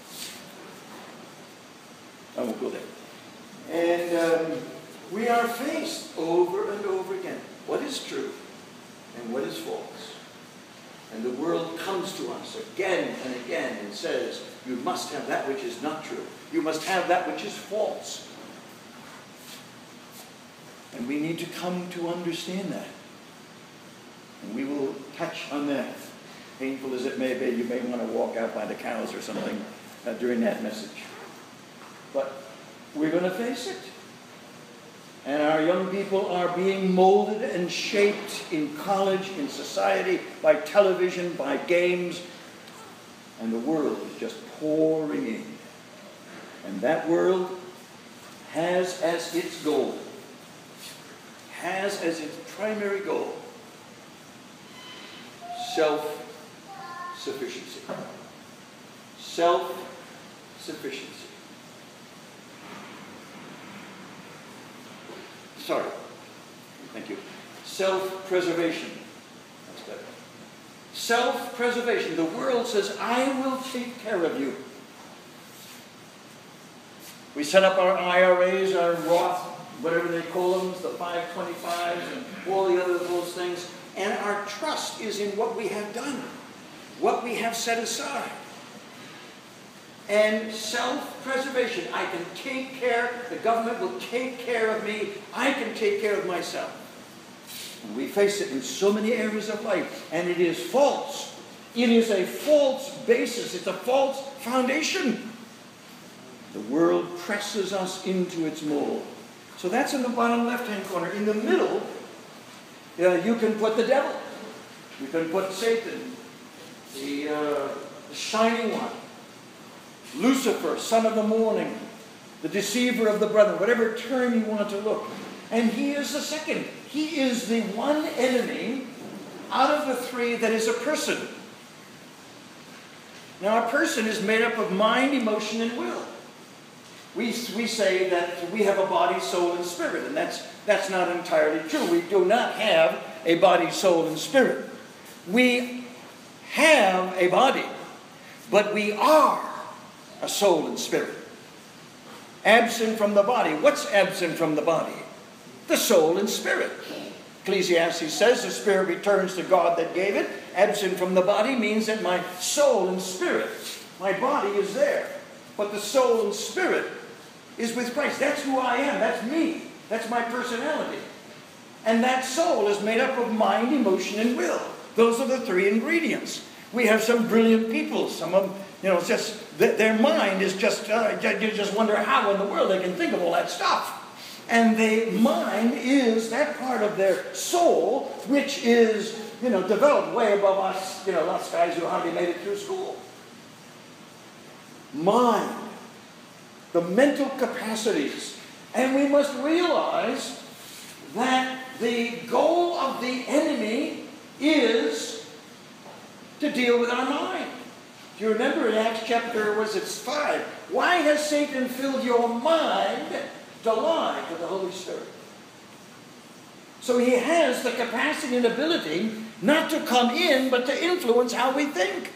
I won't go there. And um, we are faced over and over again. What is true and what is false? And the world comes to us again and again and says, you must have that which is not true. You must have that which is false. And we need to come to understand that. And we will touch on that. Painful as it may be, you may want to walk out by the cows or something uh, during that message. But we're going to face it. And our young people are being molded and shaped in college, in society, by television, by games. And the world is just pouring in. And that world has as its goal, has as its primary goal, self-sufficiency. Self-sufficiency. Sorry. Thank you. Self-preservation. That's better. Self-preservation. The world says, I will take care of you. We set up our I R As, our Roth, whatever they call them, the five twenty-fives and all the other those things. And our trust is in what we have done, what we have set aside. And self-preservation. I can take care, the government will take care of me. I can take care of myself. And we face it in so many areas of life. And it is false. It is a false basis. It's a false foundation. The world presses us into its mold. So that's in the bottom left-hand corner. In the middle, uh, you can put the devil. You can put Satan, the, uh, the shining one. Lucifer, son of the morning, the deceiver of the brethren, whatever term you want to look. And he is the second. He is the one enemy out of the three that is a person. Now, a person is made up of mind, emotion, and will. We, we say that we have a body, soul, and spirit, and that's, that's not entirely true. We do not have a body, soul, and spirit. We have a body, but we are a soul and spirit. Absent from the body. What's absent from the body? The soul and spirit. Ecclesiastes says the spirit returns to God that gave it. Absent from the body means that my soul and spirit, my body is there. But the soul and spirit is with Christ. That's who I am. That's me. That's my personality. And that soul is made up of mind, emotion, and will. Those are the three ingredients. We have some brilliant people. Some of them, you know, it's just their mind is just, uh, you just wonder how in the world they can think of all that stuff. And the mind is that part of their soul which is, you know, developed way above us, you know, us guys who hardly made it through school. Mind. The mental capacities. And we must realize that the goal of the enemy is to deal with our mind. Do you remember in Acts chapter, was it five? Why has Satan filled your mind to lie to the Holy Spirit? So he has the capacity and ability not to come in, but to influence how we think.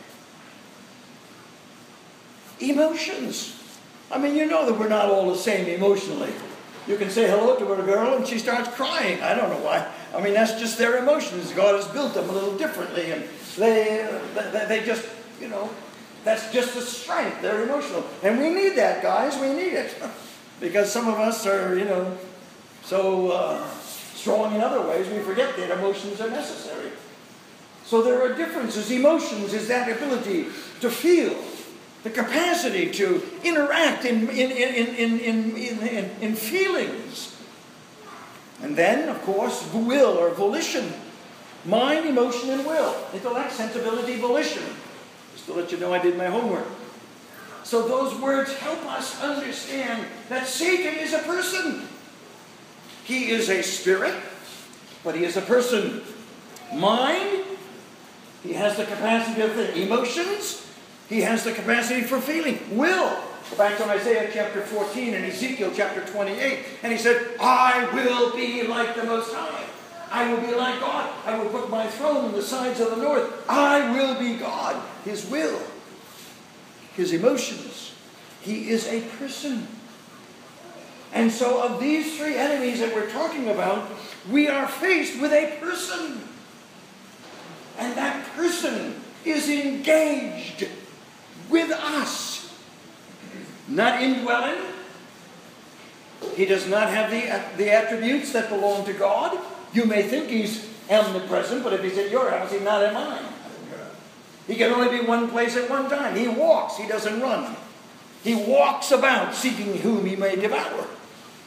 Emotions. I mean, you know that we're not all the same emotionally. You can say hello to a girl and she starts crying. I don't know why. I mean, that's just their emotions. God has built them a little differently, and they, uh, they just, you know, that's just the strength. They're emotional. And we need that, guys. We need it. Because some of us are, you know, so uh, strong in other ways, we forget that emotions are necessary. So there are differences. Emotions is that ability to feel, the capacity to interact in, in, in, in, in, in, in, in feelings. And then, of course, will or volition. Mind, emotion, and will. Intellect, sensibility, volition. Just to let you know I did my homework. So those words help us understand that Satan is a person. He is a spirit, but he is a person. Mind, he has the capacity of the emotions. He has the capacity for feeling. Will. Go back to Isaiah chapter fourteen and Ezekiel chapter twenty-eight. And he said, I will be like the Most High. I will be like God. I will put my throne on the sides of the north. I will be God. His will. His emotions. He is a person. And so of these three enemies that we're talking about, we are faced with a person. And that person is engaged with us. Not indwelling. He does not have the, the attributes that belong to God. You may think he's omnipresent, but if he's at your house, he's not at mine. He can only be one place at one time. He walks, he doesn't run. He walks about seeking whom he may devour.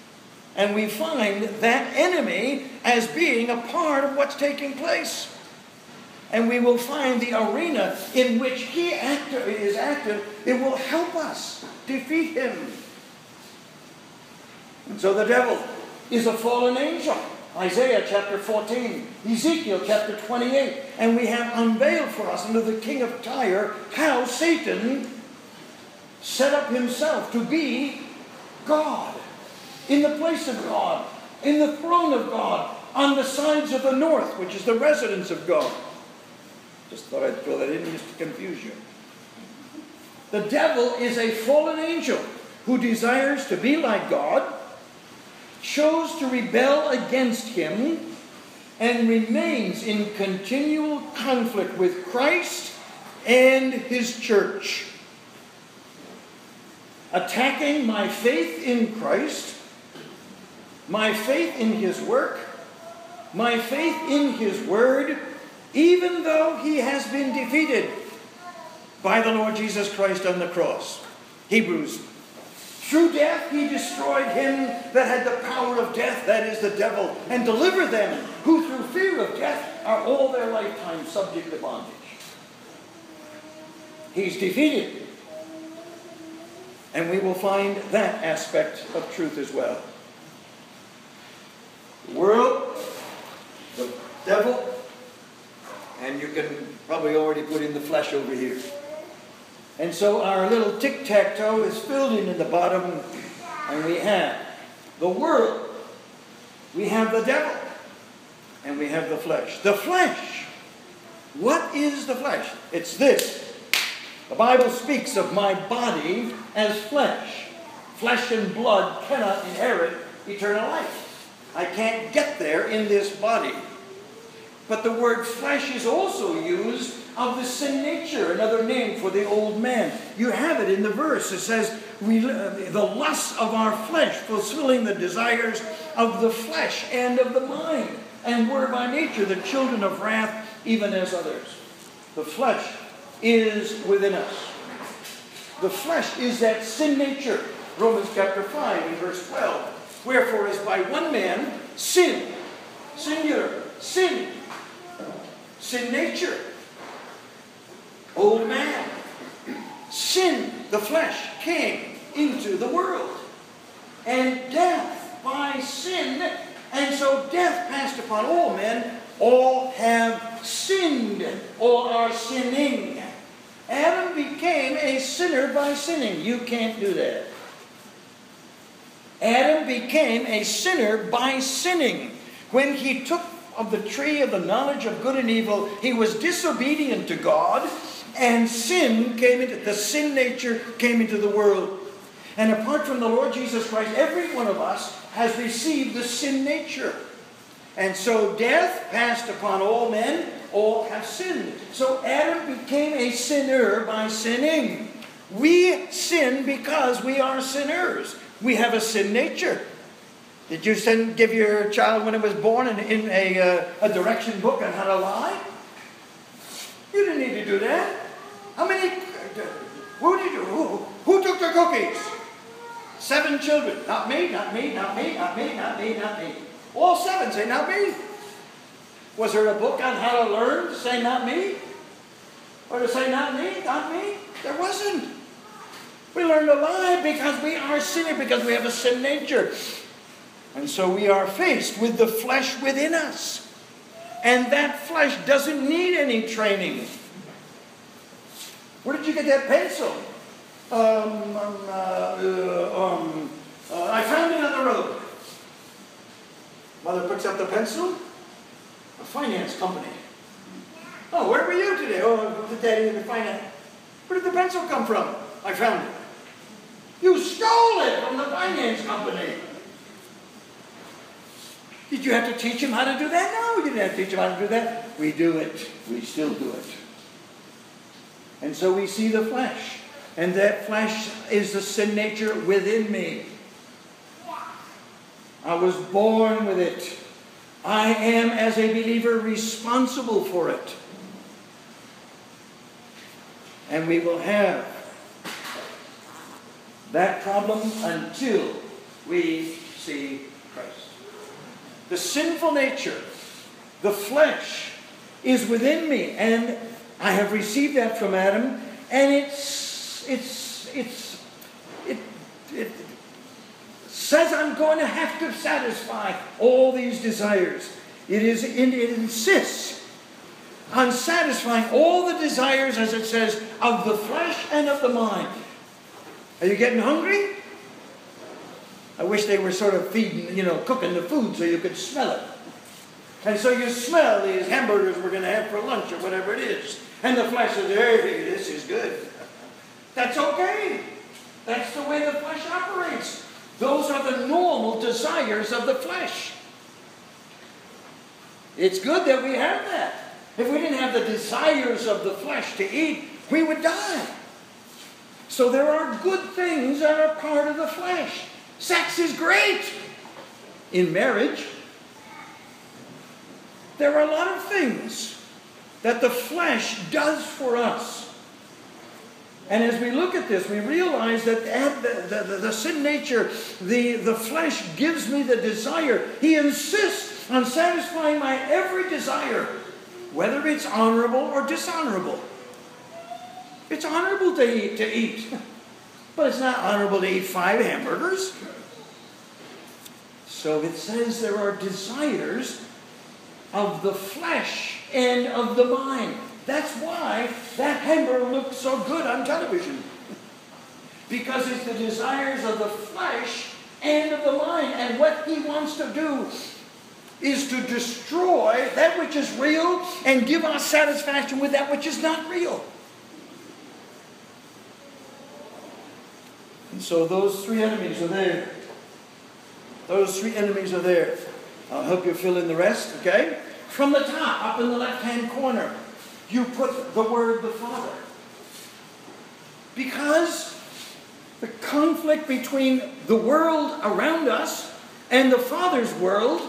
And we find that enemy as being a part of what's taking place. And we will find the arena in which he act- is active. It will help us defeat him. And so the devil is a fallen angel. Isaiah chapter fourteen, Ezekiel chapter twenty-eight. And we have unveiled for us under the king of Tyre how Satan set up himself to be God, in the place of God, in the throne of God, on the sides of the north, which is the residence of God. Just thought I'd throw that in just to confuse you. The devil is a fallen angel who desires to be like God, chose to rebel against him, and remains in continual conflict with Christ and his church. Attacking my faith in Christ, my faith in his work, my faith in his word, even though he has been defeated by the Lord Jesus Christ on the cross. Hebrews. Through death he destroyed him that had the power of death, that is the devil, and delivered them who through fear of death are all their lifetime subject to bondage. He's defeated. And we will find that aspect of truth as well. The world, the devil, and you can probably already put in the flesh over here. And so our little tic-tac-toe is filled in at the bottom, and we have the world, we have the devil, and we have the flesh. The flesh. What is the flesh? It's this. The Bible speaks of my body as flesh. Flesh and blood cannot inherit eternal life. I can't get there in this body. But the word flesh is also used of the sin nature, another name for the old man. You have it in the verse. It says, we, uh, the lusts of our flesh, fulfilling the desires of the flesh and of the mind. And we're by nature the children of wrath, even as others. The flesh is within us. The flesh is that sin nature. Romans chapter five and verse twelve. Wherefore, as by one man, sin, singular, sin, sin nature, old man, sin, the flesh, came into the world. And death by sin, and so death passed upon all men. All have sinned, all are sinning. Adam became a sinner by sinning. You can't do that. Adam became a sinner by sinning. When he took of the tree of the knowledge of good and evil, he was disobedient to God, and sin came into, the sin nature came into the world. And apart from the Lord Jesus Christ, every one of us has received the sin nature. And so death passed upon all men, all have sinned. So Adam became a sinner by sinning. We sin because we are sinners. We have a sin nature. Did you send, give your child when it was born in, in a, uh, a direction book on how to lie? You didn't need to do that. How many, who did you, who, who took the cookies? Seven children. Not me, not me, not me, not me, not me, not me. All seven say, not me. Was there a book on how to learn to say, not me? Or to say, not me, not me? There wasn't. We learn to lie because we are sinning, because we have a sin nature. And so we are faced with the flesh within us. And that flesh doesn't need any training. Where did you get that pencil? Um, um, uh, uh, um, uh, I found it on the road. Mother picks up the pencil. A finance company. Oh, where were you today? Oh, the daddy in the finance. Where did the pencil come from? I found it. You stole it from the finance company. Did you have to teach him how to do that? No, we didn't have to teach him how to do that. We do it. We still do it. And so we see the flesh. And that flesh is the sin nature within me. I was born with it. I am, as a believer, responsible for it. And we will have that problem until we see The sinful nature, the flesh, is within me, and I have received that from Adam, and it's it's it's it it says I'm going to have to satisfy all these desires. It is it insists on satisfying all the desires, as it says, of the flesh and of the mind. Are you getting hungry? I wish they were sort of feeding, you know, cooking the food so you could smell it. And so you smell these hamburgers we're going to have for lunch or whatever it is. And the flesh says, hey, this is good. That's okay. That's the way the flesh operates. Those are the normal desires of the flesh. It's good that we have that. If we didn't have the desires of the flesh to eat, we would die. So there are good things that are part of the flesh. Sex is great in marriage. There are a lot of things that the flesh does for us. And as we look at this, we realize that the, the, the, the sin nature, the, the flesh gives me the desire. He insists on satisfying my every desire, whether it's honorable or dishonorable. It's honorable to eat, to eat. But it's not honorable to eat five hamburgers. So it says there are desires of the flesh and of the mind. That's why that hamburger looks so good on television. Because it's the desires of the flesh and of the mind. And what he wants to do is to destroy that which is real and give us satisfaction with that which is not real. And so those three enemies are there. Those three enemies are there. I'll help you fill in the rest, okay? From the top, up in the left-hand corner, you put the word the Father. Because the conflict between the world around us and the Father's world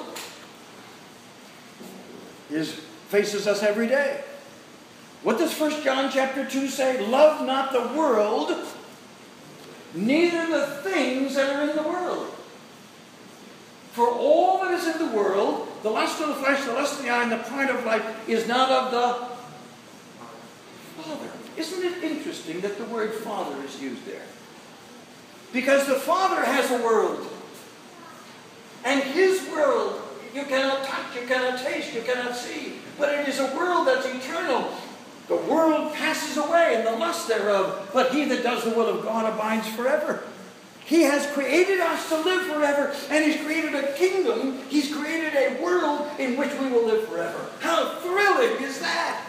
is, faces us every day. What does First John chapter two say? Love not the world, neither the things that are in the world. For all that is in the world, the lust of the flesh, the lust of the eye, and the pride of life is not of the Father. Isn't it interesting that the word Father is used there? Because the Father has a world. And His world, you cannot touch, you cannot taste, you cannot see. But it is a world that's eternal. The world passes away and the lust thereof, but he that does the will of God abides forever. He has created us to live forever, and He's created a kingdom. He's created a world in which we will live forever. How thrilling is that?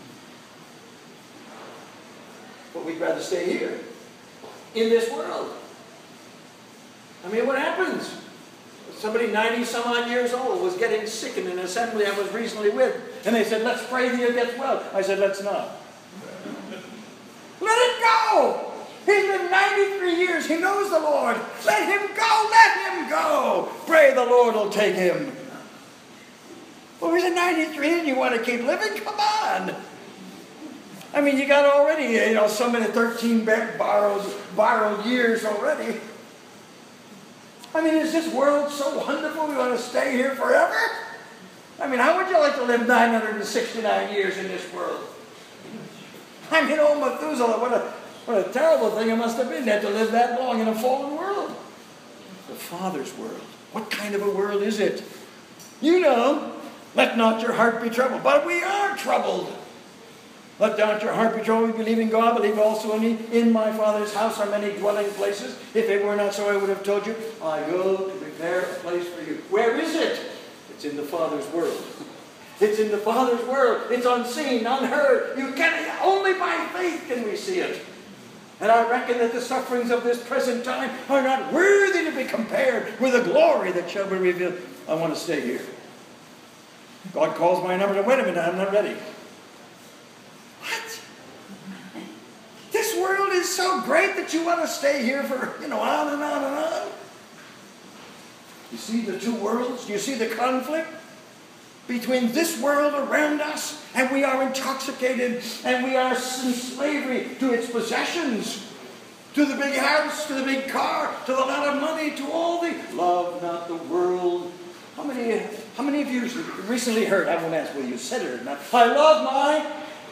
But we'd rather stay here, in this world. I mean, what happens? Somebody ninety some odd years old was getting sick in an assembly I was recently with, and they said, let's pray that he gets well. I said, let's not. Let it go! He's been ninety-three years. He knows the Lord. Let him go. Let him go. Pray the Lord will take him. Well, he's at ninety-three and you want to keep living? Come on. I mean, you got already, you know, so many thirteen borrowed, borrowed years already. I mean, is this world so wonderful we want to stay here forever? I mean, how would you like to live nine hundred sixty-nine years in this world? I mean, old Methuselah, what a... What a terrible thing it must have been that to live that long in a fallen world. The Father's world. What kind of a world is it? You know, let not your heart be troubled. But we are troubled. Let not your heart be troubled. You believe in God, believe also in me. In my Father's house are many dwelling places. If it were not so, I would have told you. I go to prepare a place for you. Where is it? It's in the Father's world. It's in the Father's world. It's unseen, unheard. You can only by faith can we see it. And I reckon that the sufferings of this present time are not worthy to be compared with the glory that shall be revealed. I want to stay here. God calls my number to, wait a minute, I'm not ready. What? This world is so great that you want to stay here for, you know, on and on and on. You see the two worlds? You see the conflict between this world around us, and we are intoxicated, and we are in slavery to its possessions, to the big house, to the big car, to the lot of money, to all the... Love not the world. How many How many of you recently heard, I won't ask whether you said it or not, I love my...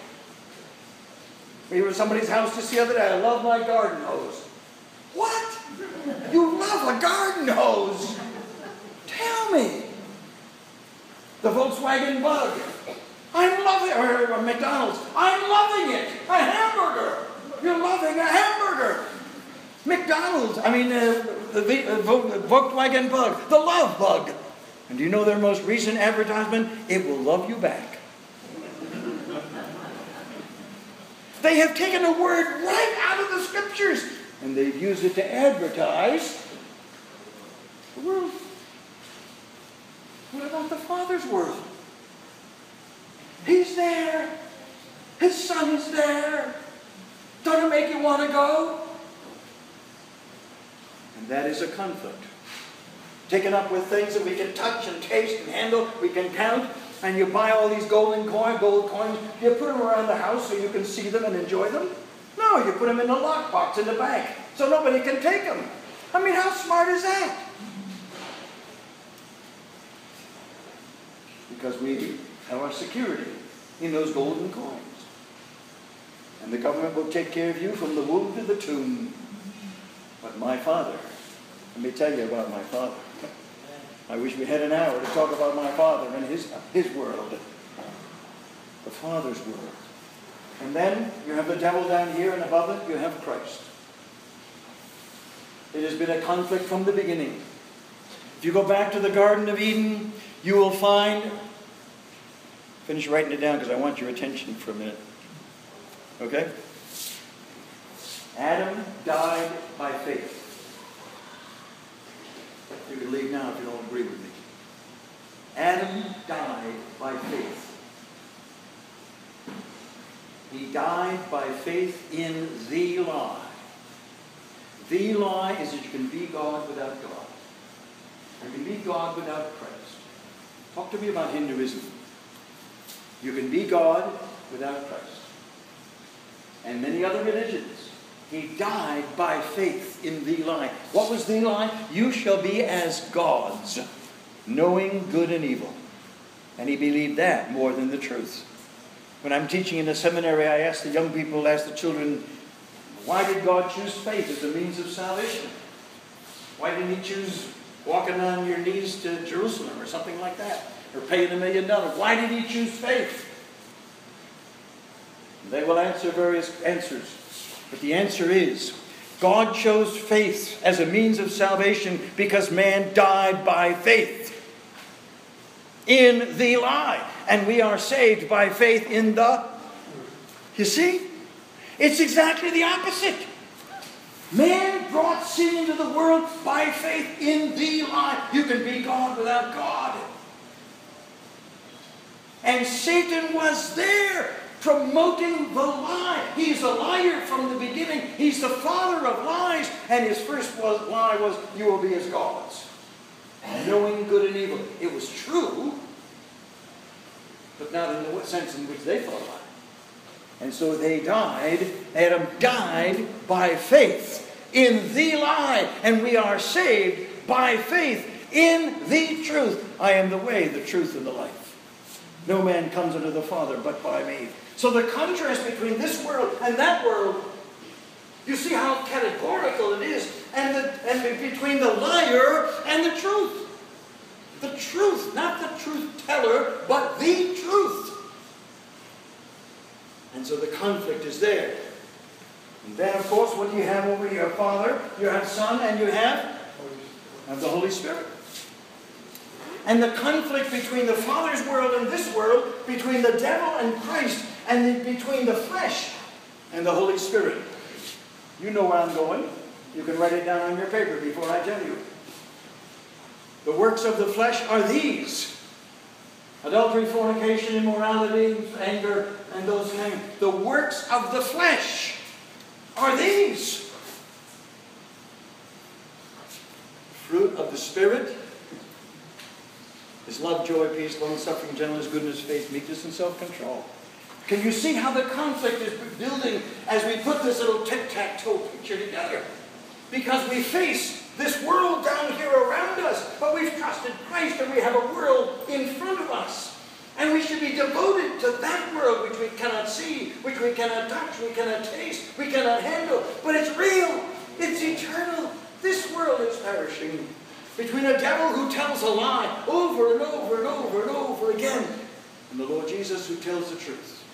We were at somebody's house just the other day, I love my garden hose. What? You love a garden hose? Tell me. The Volkswagen Bug. I'm loving it. Or, or McDonald's. I'm loving it. A hamburger. You're loving a hamburger. McDonald's. I mean, uh, the v, uh, Volkswagen Bug. The Love Bug. And do you know their most recent advertisement? It will love you back. They have taken a word right out of the scriptures and they've used it to advertise the world. What about the Father's world? He's there. His Son is there. Doesn't it make you want to go? And that is a conflict. Taken up with things that we can touch and taste and handle, we can count, and you buy all these golden coin, gold coins, you put them around the house so you can see them and enjoy them? No, you put them in a lockbox in the bank so nobody can take them. I mean, how smart is that? Because we have our security in those golden coins. And the government will take care of you from the womb to the tomb. But my Father, let me tell you about my Father. I wish we had an hour to talk about my Father and his, his world. The Father's world. And then you have the devil down here, and above it you have Christ. It has been a conflict from the beginning. If you go back to the Garden of Eden, you will find... Finish writing it down because I want your attention for a minute. Okay? Adam died by faith. You can leave now if you don't agree with me. Adam died by faith. He died by faith in the lie. The lie is that you can be God without God. You can be God without Christ. Talk to me about Hinduism. You can be God without Christ. And many other religions. He died by faith in the lie. What was the lie? You shall be as gods, knowing good and evil. And he believed that more than the truth. When I'm teaching in the seminary, I ask the young people, ask the children, why did God choose faith as a means of salvation? Why didn't he choose walking on your knees to Jerusalem or something like that? Or paying a million dollars? Why did he choose faith? They will answer various answers. But the answer is, God chose faith as a means of salvation because man died by faith in the lie. And we are saved by faith in the... You see? It's exactly the opposite. Man brought sin into the world by faith in the lie. You can be God without God. And Satan was there promoting the lie. He's a liar from the beginning. He's the father of lies. And his first was, lie was, you will be as gods. Knowing good and evil. It was true, but not in the sense in which they thought about it. And so they died. Adam died by faith in the lie. And we are saved by faith in the truth. I am the way, the truth, and the life. No man comes unto the Father but by me. So the contrast between this world and that world, you see how categorical it is. And, the, and between the liar and the truth. The truth, not the truth teller, but the truth. And so the conflict is there. And then, of course, what do you have over here? Father, you have Son, and you have, have the Holy Spirit. And the conflict between the Father's world and this world, between the devil and Christ, and the, between the flesh and the Holy Spirit. You know where I'm going. You can write it down on your paper before I tell you. The works of the flesh are these. Adultery, fornication, immorality, anger, and those things. The works of the flesh are these. Fruit of the Spirit is love, joy, peace, long-suffering, gentleness, goodness, faith, meekness, and self-control. Can you see how the conflict is building as we put this little tic-tac-toe picture together? Because we face this world down here around us, but we've trusted Christ and we have a world in front of us. And we should be devoted to that world which we cannot see, which we cannot touch, we cannot taste, we cannot handle. But it's real. It's eternal. This world is perishing. Between a devil who tells a lie over and over and over and over again, and the Lord Jesus who tells the truth.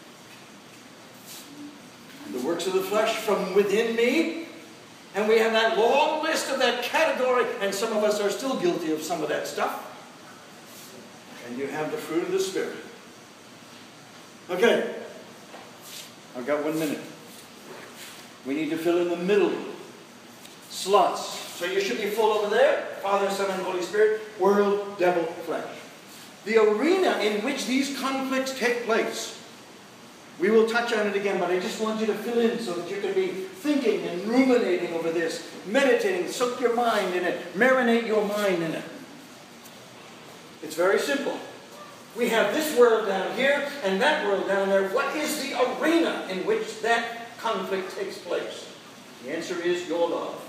And the works of the flesh from within me. And we have that long list of that category, and some of us are still guilty of some of that stuff. And you have the fruit of the Spirit. Okay. I've got one minute. We need to fill in the middle slots. So you should be full over there. Father, Son, and Holy Spirit. World, devil, flesh. The arena in which these conflicts take place. We will touch on it again, but I just want you to fill in so that you can be thinking and ruminating over this. Meditating. Soak your mind in it. Marinate your mind in it. It's very simple. We have this world down here and that world down there. What is the arena in which that conflict takes place? The answer is your love.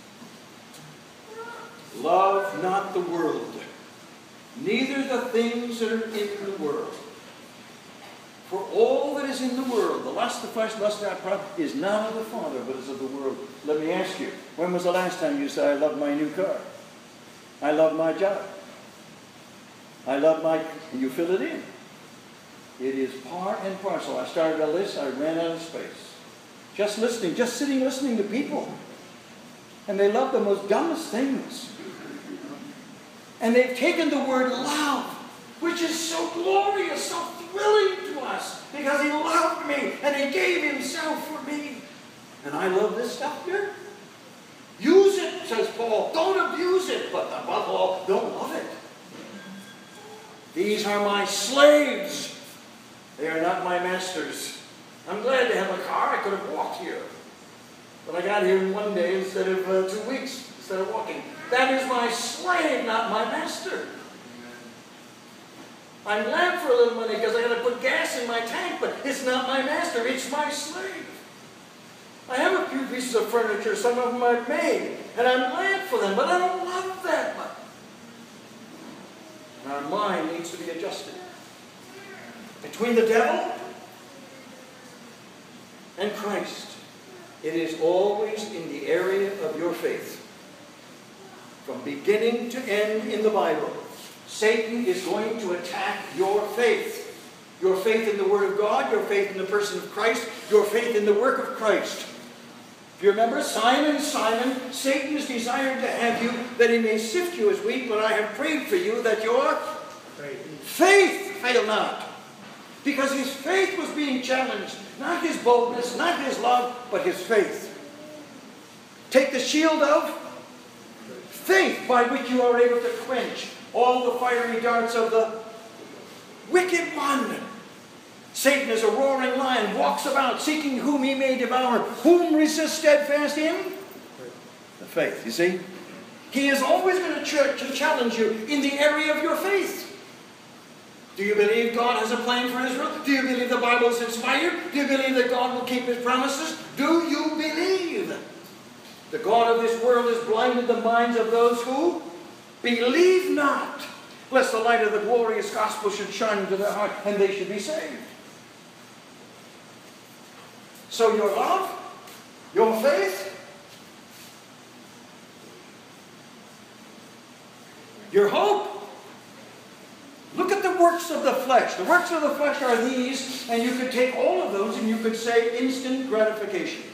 Love not the world, neither the things that are in the world. For all that is in the world, the lust of the flesh, lust of the pride, is not of the Father, but is of the world. Let me ask you, when was the last time you said, I love my new car? I love my job. I love my, and you fill it in. It is part and parcel. I started a list, I ran out of space. Just listening, just sitting listening to people. And they love the most dumbest things. And they've taken the word love, which is so glorious, so thrilling to us, because He loved me and He gave Himself for me. And I love this stuff here. Use it, says Paul. Don't abuse it, but above all, don't love it. These are my slaves. They are not my masters. I'm glad to have a car. I could have walked here. But I got here in one day instead of uh, two weeks, instead of walking. That is my slave, not my master. I'm glad for a little money because I got to put gas in my tank, but it's not my master. It's my slave. I have a few pieces of furniture. Some of them I've made. And I'm glad for them, but I don't love that much. And our mind needs to be adjusted. Between the devil and Christ, it is always in the area of your faith. From beginning to end in the Bible, Satan is going to attack your faith. Your faith in the Word of God, your faith in the person of Christ, your faith in the work of Christ. If you remember, Simon, Simon, Satan is desired to have you that he may sift you as wheat, but I have prayed for you that your faith, faith fail not. Because his faith was being challenged. Not his boldness, not his love, but his faith. Take the shield of faith by which you are able to quench all the fiery darts of the wicked one. Satan is a roaring lion, walks about seeking whom he may devour. Whom resist steadfast in? The faith, you see? He is always going to, ch- to challenge you in the area of your faith. Do you believe God has a plan for Israel? Do you believe the Bible is inspired? Do you believe that God will keep His promises? Do you believe? The God of this world has blinded the minds of those who believe not, lest the light of the glorious gospel should shine into their heart and they should be saved. So your love, your faith, your hope. Look at the works of the flesh. The works of the flesh are these, and you could take all of those and you could say instant gratification.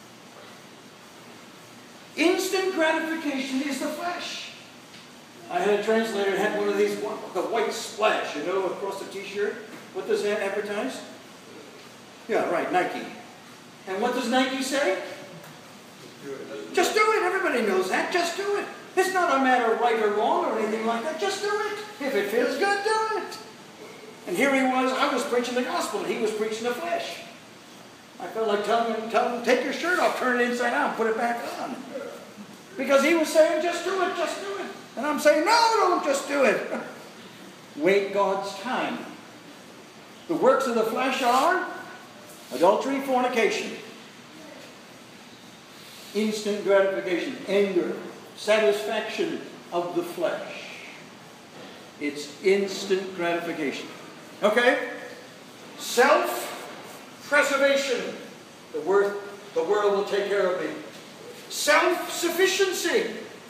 Instant gratification is the flesh. I had a translator who had one of these, the white splash, you know, across the t-shirt. What does that advertise? Yeah, right, Nike. And what does Nike say? Just do it. Everybody knows that. Just do it. It's not a matter of right or wrong or anything like that. Just do it. If it feels good, do it. And here he was. I was preaching the gospel, and he was preaching the flesh. I felt like telling him, tell him, take your shirt off, turn it inside out, put it back on. Because he was saying, just do it, just do it. And I'm saying, no, don't just do it. Wait God's time. The works of the flesh are adultery, fornication, instant gratification, anger, satisfaction of the flesh. It's instant gratification. Okay? Self-preservation. The, word, the world will take care of me. Self-sufficiency.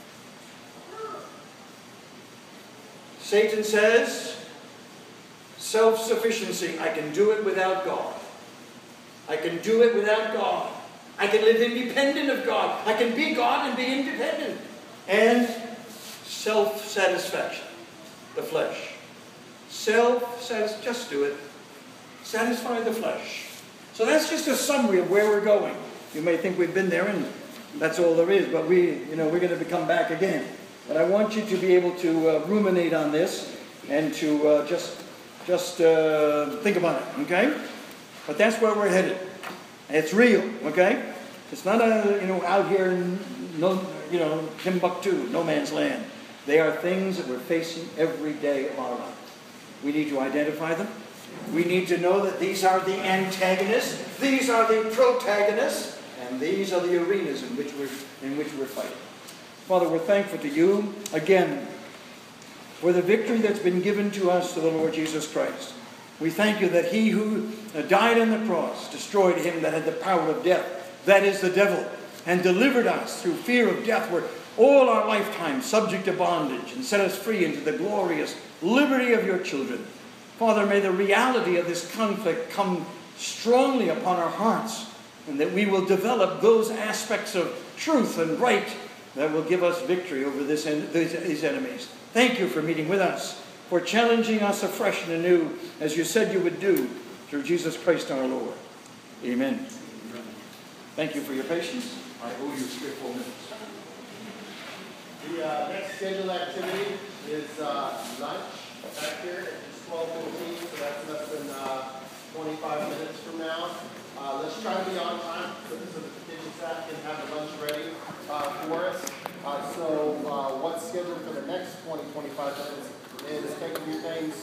Satan says, self-sufficiency. I can do it without God. I can do it without God. I can live independent of God. I can be God and be independent. And self-satisfaction. The flesh. Self-satisfaction. Just do it. Satisfy the flesh. So that's just a summary of where we're going. You may think we've been there and that's all there is, but we, you know, we're going to come back again. But I want you to be able to uh, ruminate on this and to uh, just, just uh, think about it, okay? But that's where we're headed. It's real, okay? It's not a, you know, out here in no, you know, Timbuktu, no man's land. They are things that we're facing every day of our life. We need to identify them. We need to know that these are the antagonists, these are the protagonists, and these are the arenas in which we're, in which we're fighting. Father, we're thankful to you, again, for the victory that's been given to us through the Lord Jesus Christ. We thank you that he who died on the cross destroyed him that had the power of death, that is the devil, and delivered us through fear of death, where all our lifetime subject to bondage, and set us free into the glorious liberty of your children. Father, may the reality of this conflict come strongly upon our hearts, and that we will develop those aspects of truth and right that will give us victory over this en- these enemies. Thank you for meeting with us, for challenging us afresh and anew, as you said you would do, through Jesus Christ our Lord. Amen. Thank you for your patience. I owe you three or four minutes. The uh, next scheduled activity is uh, lunch back here. It's twelve fourteen, so that's less than uh, twenty-five minutes from now. Uh, let's try to be on time so that the kitchen staff can have the lunch ready uh, for us. Uh, so uh, what's scheduled for the next twenty, twenty-five minutes is taking your things